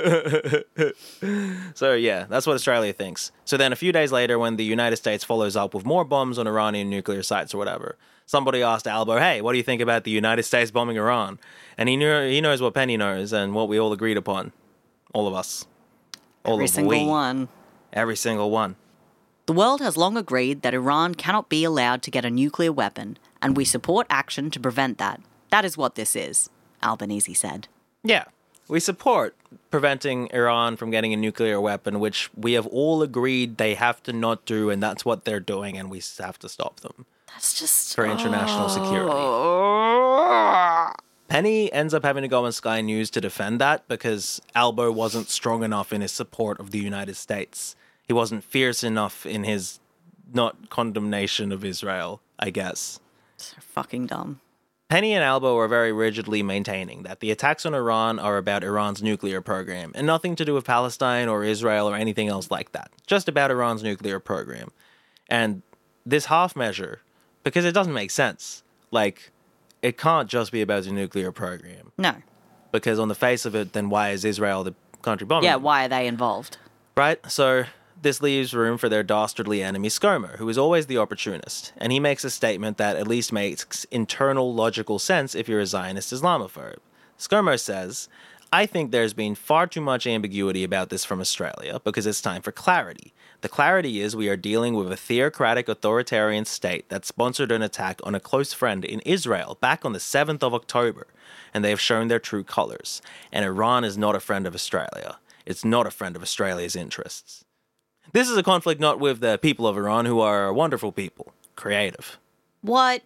So yeah, that's what Australia thinks. So then a few days later, when the United States follows up with more bombs on Iranian nuclear sites or whatever, somebody asked Albo, hey, what do you think about the United States bombing Iran? And he knew he knows what Penny knows and what we all agreed upon. All of us. All Every of single we. one. Every single one. The world has long agreed that Iran cannot be allowed to get a nuclear weapon, and we support action to prevent that. That is what this is, Albanese said. Yeah. We support preventing Iran from getting a nuclear weapon, which we have all agreed they have to not do, and that's what they're doing, and we have to stop them That's just... for international security. Oh. Penny ends up having to go on Sky News to defend that because Albo wasn't strong enough in his support of the United States. He wasn't fierce enough in his not condemnation of Israel, I guess. So fucking dumb. Penny and Albo are very rigidly maintaining that the attacks on Iran are about Iran's nuclear program and nothing to do with Palestine or Israel or anything else like that. Just about Iran's nuclear program. And this half measure, because it doesn't make sense. Like, it can't just be about the nuclear program. No. Because on the face of it, then why is Israel the country bombing? Yeah, why are they involved? Right? So this leaves room for their dastardly enemy ScoMo, who is always the opportunist, and he makes a statement that at least makes internal logical sense if you're a Zionist Islamophobe. ScoMo says, I think there's been far too much ambiguity about this from Australia because it's time for clarity. The clarity is we are dealing with a theocratic authoritarian state that sponsored an attack on a close friend in Israel back on the seventh of October, and they have shown their true colors. And Iran is not a friend of Australia. It's not a friend of Australia's interests. This is a conflict not with the people of Iran, who are wonderful people, creative. What?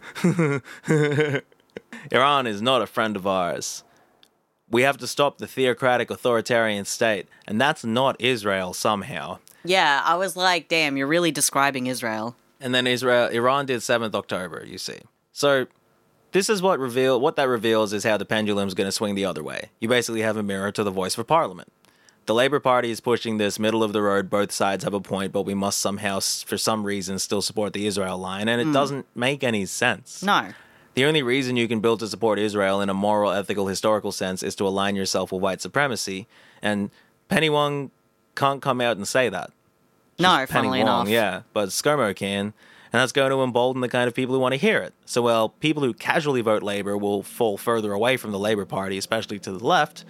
Iran is not a friend of ours. We have to stop the theocratic authoritarian state, and that's not Israel somehow. Yeah, I was like, damn, you're really describing Israel. And then Israel, Iran did seventh of October, you see. So this is what reveal what that reveals is how the pendulum's going to swing the other way. You basically have a mirror to the voice for parliament. The Labour Party is pushing this middle of the road, both sides have a point, but we must somehow, for some reason, still support the Israel line, and it mm. doesn't make any sense. No. The only reason you can build to support Israel in a moral, ethical, historical sense is to align yourself with white supremacy, and Penny Wong can't come out and say that. No, Penny funnily Wong, enough. yeah, but ScoMo can, and that's going to embolden the kind of people who want to hear it. So while people who casually vote Labour will fall further away from the Labour Party, especially to the left,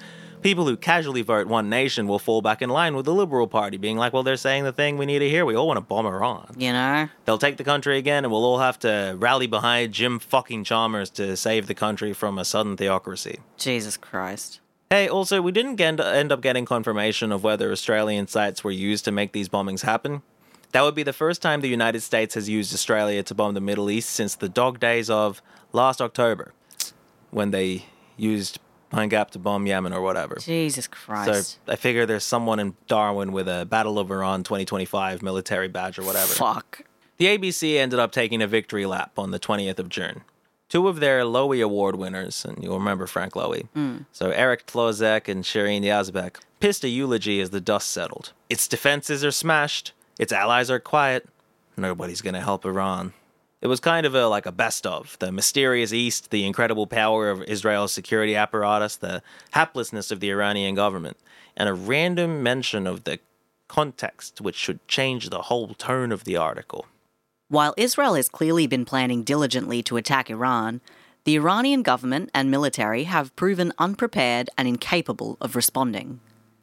People who casually vote One Nation will fall back in line with the Liberal Party, being like, well, they're saying the thing we need to hear. We all want to bomb Iran. You know? They'll take the country again, and we'll all have to rally behind Jim fucking Chalmers to save the country from a sudden theocracy. Jesus Christ. Hey, also, we didn't get, end up getting confirmation of whether Australian sites were used to make these bombings happen. That would be the first time the United States has used Australia to bomb the Middle East since the dog days of last October, when they used Pine Gap to bomb Yemen or whatever. Jesus Christ. So I figure there's someone in Darwin with a Battle of Iran twenty twenty-five military badge or whatever. Fuck. The A B C ended up taking a victory lap on the twentieth of June. Two of their Lowy Award winners, and you'll remember Frank Lowy, mm. so Eric Tlozek and Shireen Yazbek, pissed a eulogy as the dust settled. Its defenses are smashed, its allies are quiet, nobody's going to help Iran. It was kind of a, like a best of. The mysterious East, the incredible power of Israel's security apparatus, the haplessness of the Iranian government, and a random mention of the context, which should change the whole tone of the article. While Israel has clearly been planning diligently to attack Iran, the Iranian government and military have proven unprepared and incapable of responding.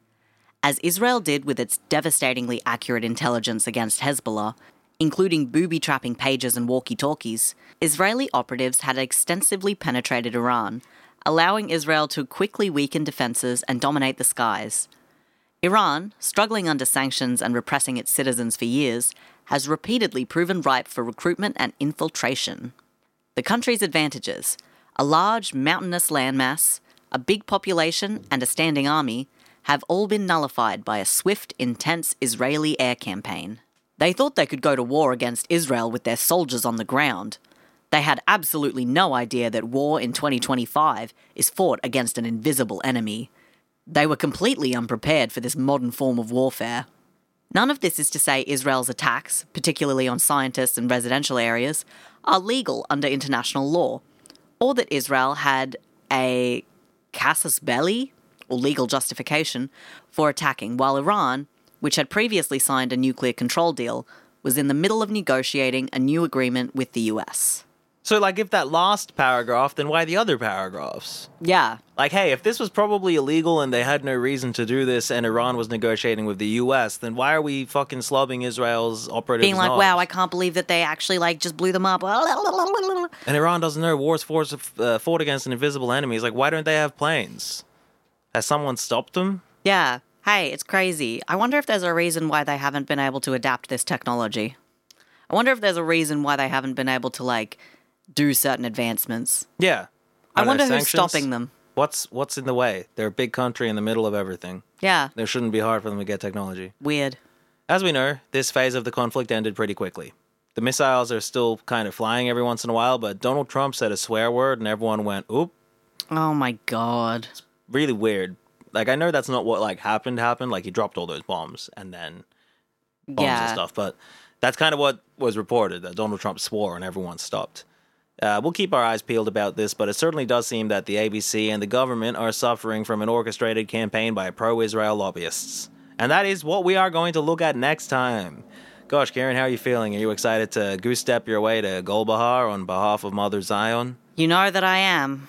As Israel did with its devastatingly accurate intelligence against Hezbollah, including booby-trapping pages and walkie-talkies, Israeli operatives had extensively penetrated Iran, allowing Israel to quickly weaken defenses and dominate the skies. Iran, struggling under sanctions and repressing its citizens for years, has repeatedly proven ripe for recruitment and infiltration. The country's advantages, a large mountainous landmass, a big population, and a standing army, have all been nullified by a swift, intense Israeli air campaign. They thought they could go to war against Israel with their soldiers on the ground. They had absolutely no idea that war in twenty twenty-five is fought against an invisible enemy. They were completely unprepared for this modern form of warfare. None of this is to say Israel's attacks, particularly on scientists and residential areas, are legal under international law, or that Israel had a casus belli, or legal justification, for attacking, while Iran, which had previously signed a nuclear control deal, was in the middle of negotiating a new agreement with the U S. So, like, if that last paragraph, then why the other paragraphs? Yeah. Like, hey, if this was probably illegal and they had no reason to do this and Iran was negotiating with the U S, then why are we fucking slubbing Israel's operatives' Being like, knobs? wow, I can't believe that they actually, like, just blew them up. And Iran doesn't know war's force uh, fought against an invisible enemy. It's like, why don't they have planes? Has someone stopped them? Yeah. Hey, it's crazy. I wonder if there's a reason why they haven't been able to adapt this technology. I wonder if there's a reason why they haven't been able to, like, do certain advancements. Yeah. I Are wonder there who's sanctions? stopping them. What's what's in the way? They're a big country in the middle of everything. Yeah. It shouldn't be hard for them to get technology. Weird. As we know, this phase of the conflict ended pretty quickly. The missiles are still kind of flying every once in a while, but Donald Trump said a swear word and everyone went, oop. Oh my god. Really weird. Like, I know that's not what, like, happened, happened. Like, he dropped all those bombs and then bombs Yeah. and stuff. But that's kind of what was reported, that Donald Trump swore and everyone stopped. Uh, we'll keep our eyes peeled about this, but it certainly does seem that the A B C and the government are suffering from an orchestrated campaign by pro-Israel lobbyists. And that is what we are going to look at next time. Gosh, Karen, how are you feeling? Are you excited to goose-step your way to Golbahar on behalf of Mother Zion? You know that I am.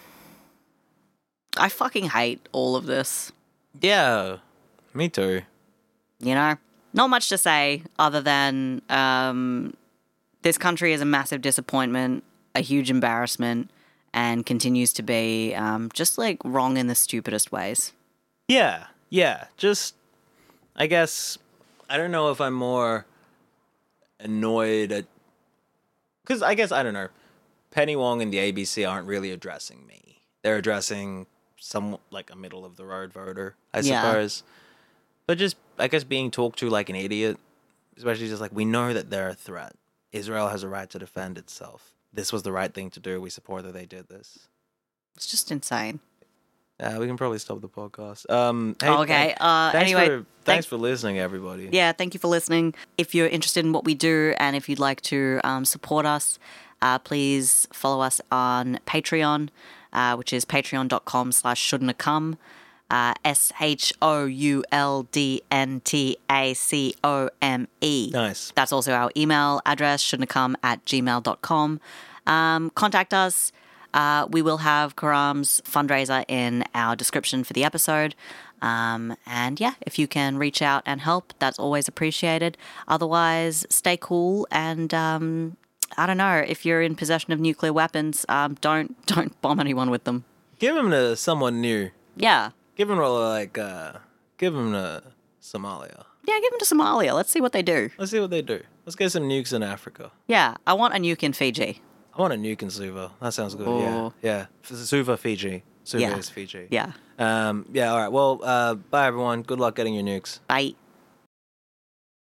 I fucking hate all of this. Yeah, me too. You know? Not much to say other than um, this country is a massive disappointment, a huge embarrassment, and continues to be um, just, like, wrong in the stupidest ways. Yeah, yeah, just, I guess, I don't know if I'm more annoyed at, because I guess, I don't know, Penny Wong and the A B C aren't really addressing me. They're addressing some, like, a middle-of-the-road voter, I Yeah. suppose. But just, I guess, being talked to like an idiot, especially just like, we know that they're a threat. Israel has a right to defend itself. This was the right thing to do. We support that they did this. It's just insane. Yeah, we can probably stop the podcast. Um, hey, Okay, hey, uh, thanks anyway, For, thanks thank- for listening, everybody. Yeah, thank you for listening. If you're interested in what we do and if you'd like to um, support us, uh, please follow us on Patreon, uh, which is patreon.com slash shouldn't come. Uh, S H O U L D N T A C O M E. Nice. That's also our email address, shouldn't come at gmail dot com. Um, contact us. Uh, we will have Karam's fundraiser in our description for the episode. Um, and yeah, if you can reach out and help, that's always appreciated. Otherwise, stay cool and um, I don't know, if you're in possession of nuclear weapons, um, don't don't bomb anyone with them. Give them to someone new. Yeah. Give them to, like, uh, give them to Somalia. Yeah, give them to Somalia. Let's see what they do. Let's see what they do. Let's get some nukes in Africa. Yeah, I want a nuke in Fiji. I want a nuke in Suva. That sounds good. Oh. Yeah, yeah. F- Suva, Fiji. Suva Yeah. is Fiji. Yeah. Um. Yeah. All right. Well. Uh. Bye, everyone. Good luck getting your nukes. Bye.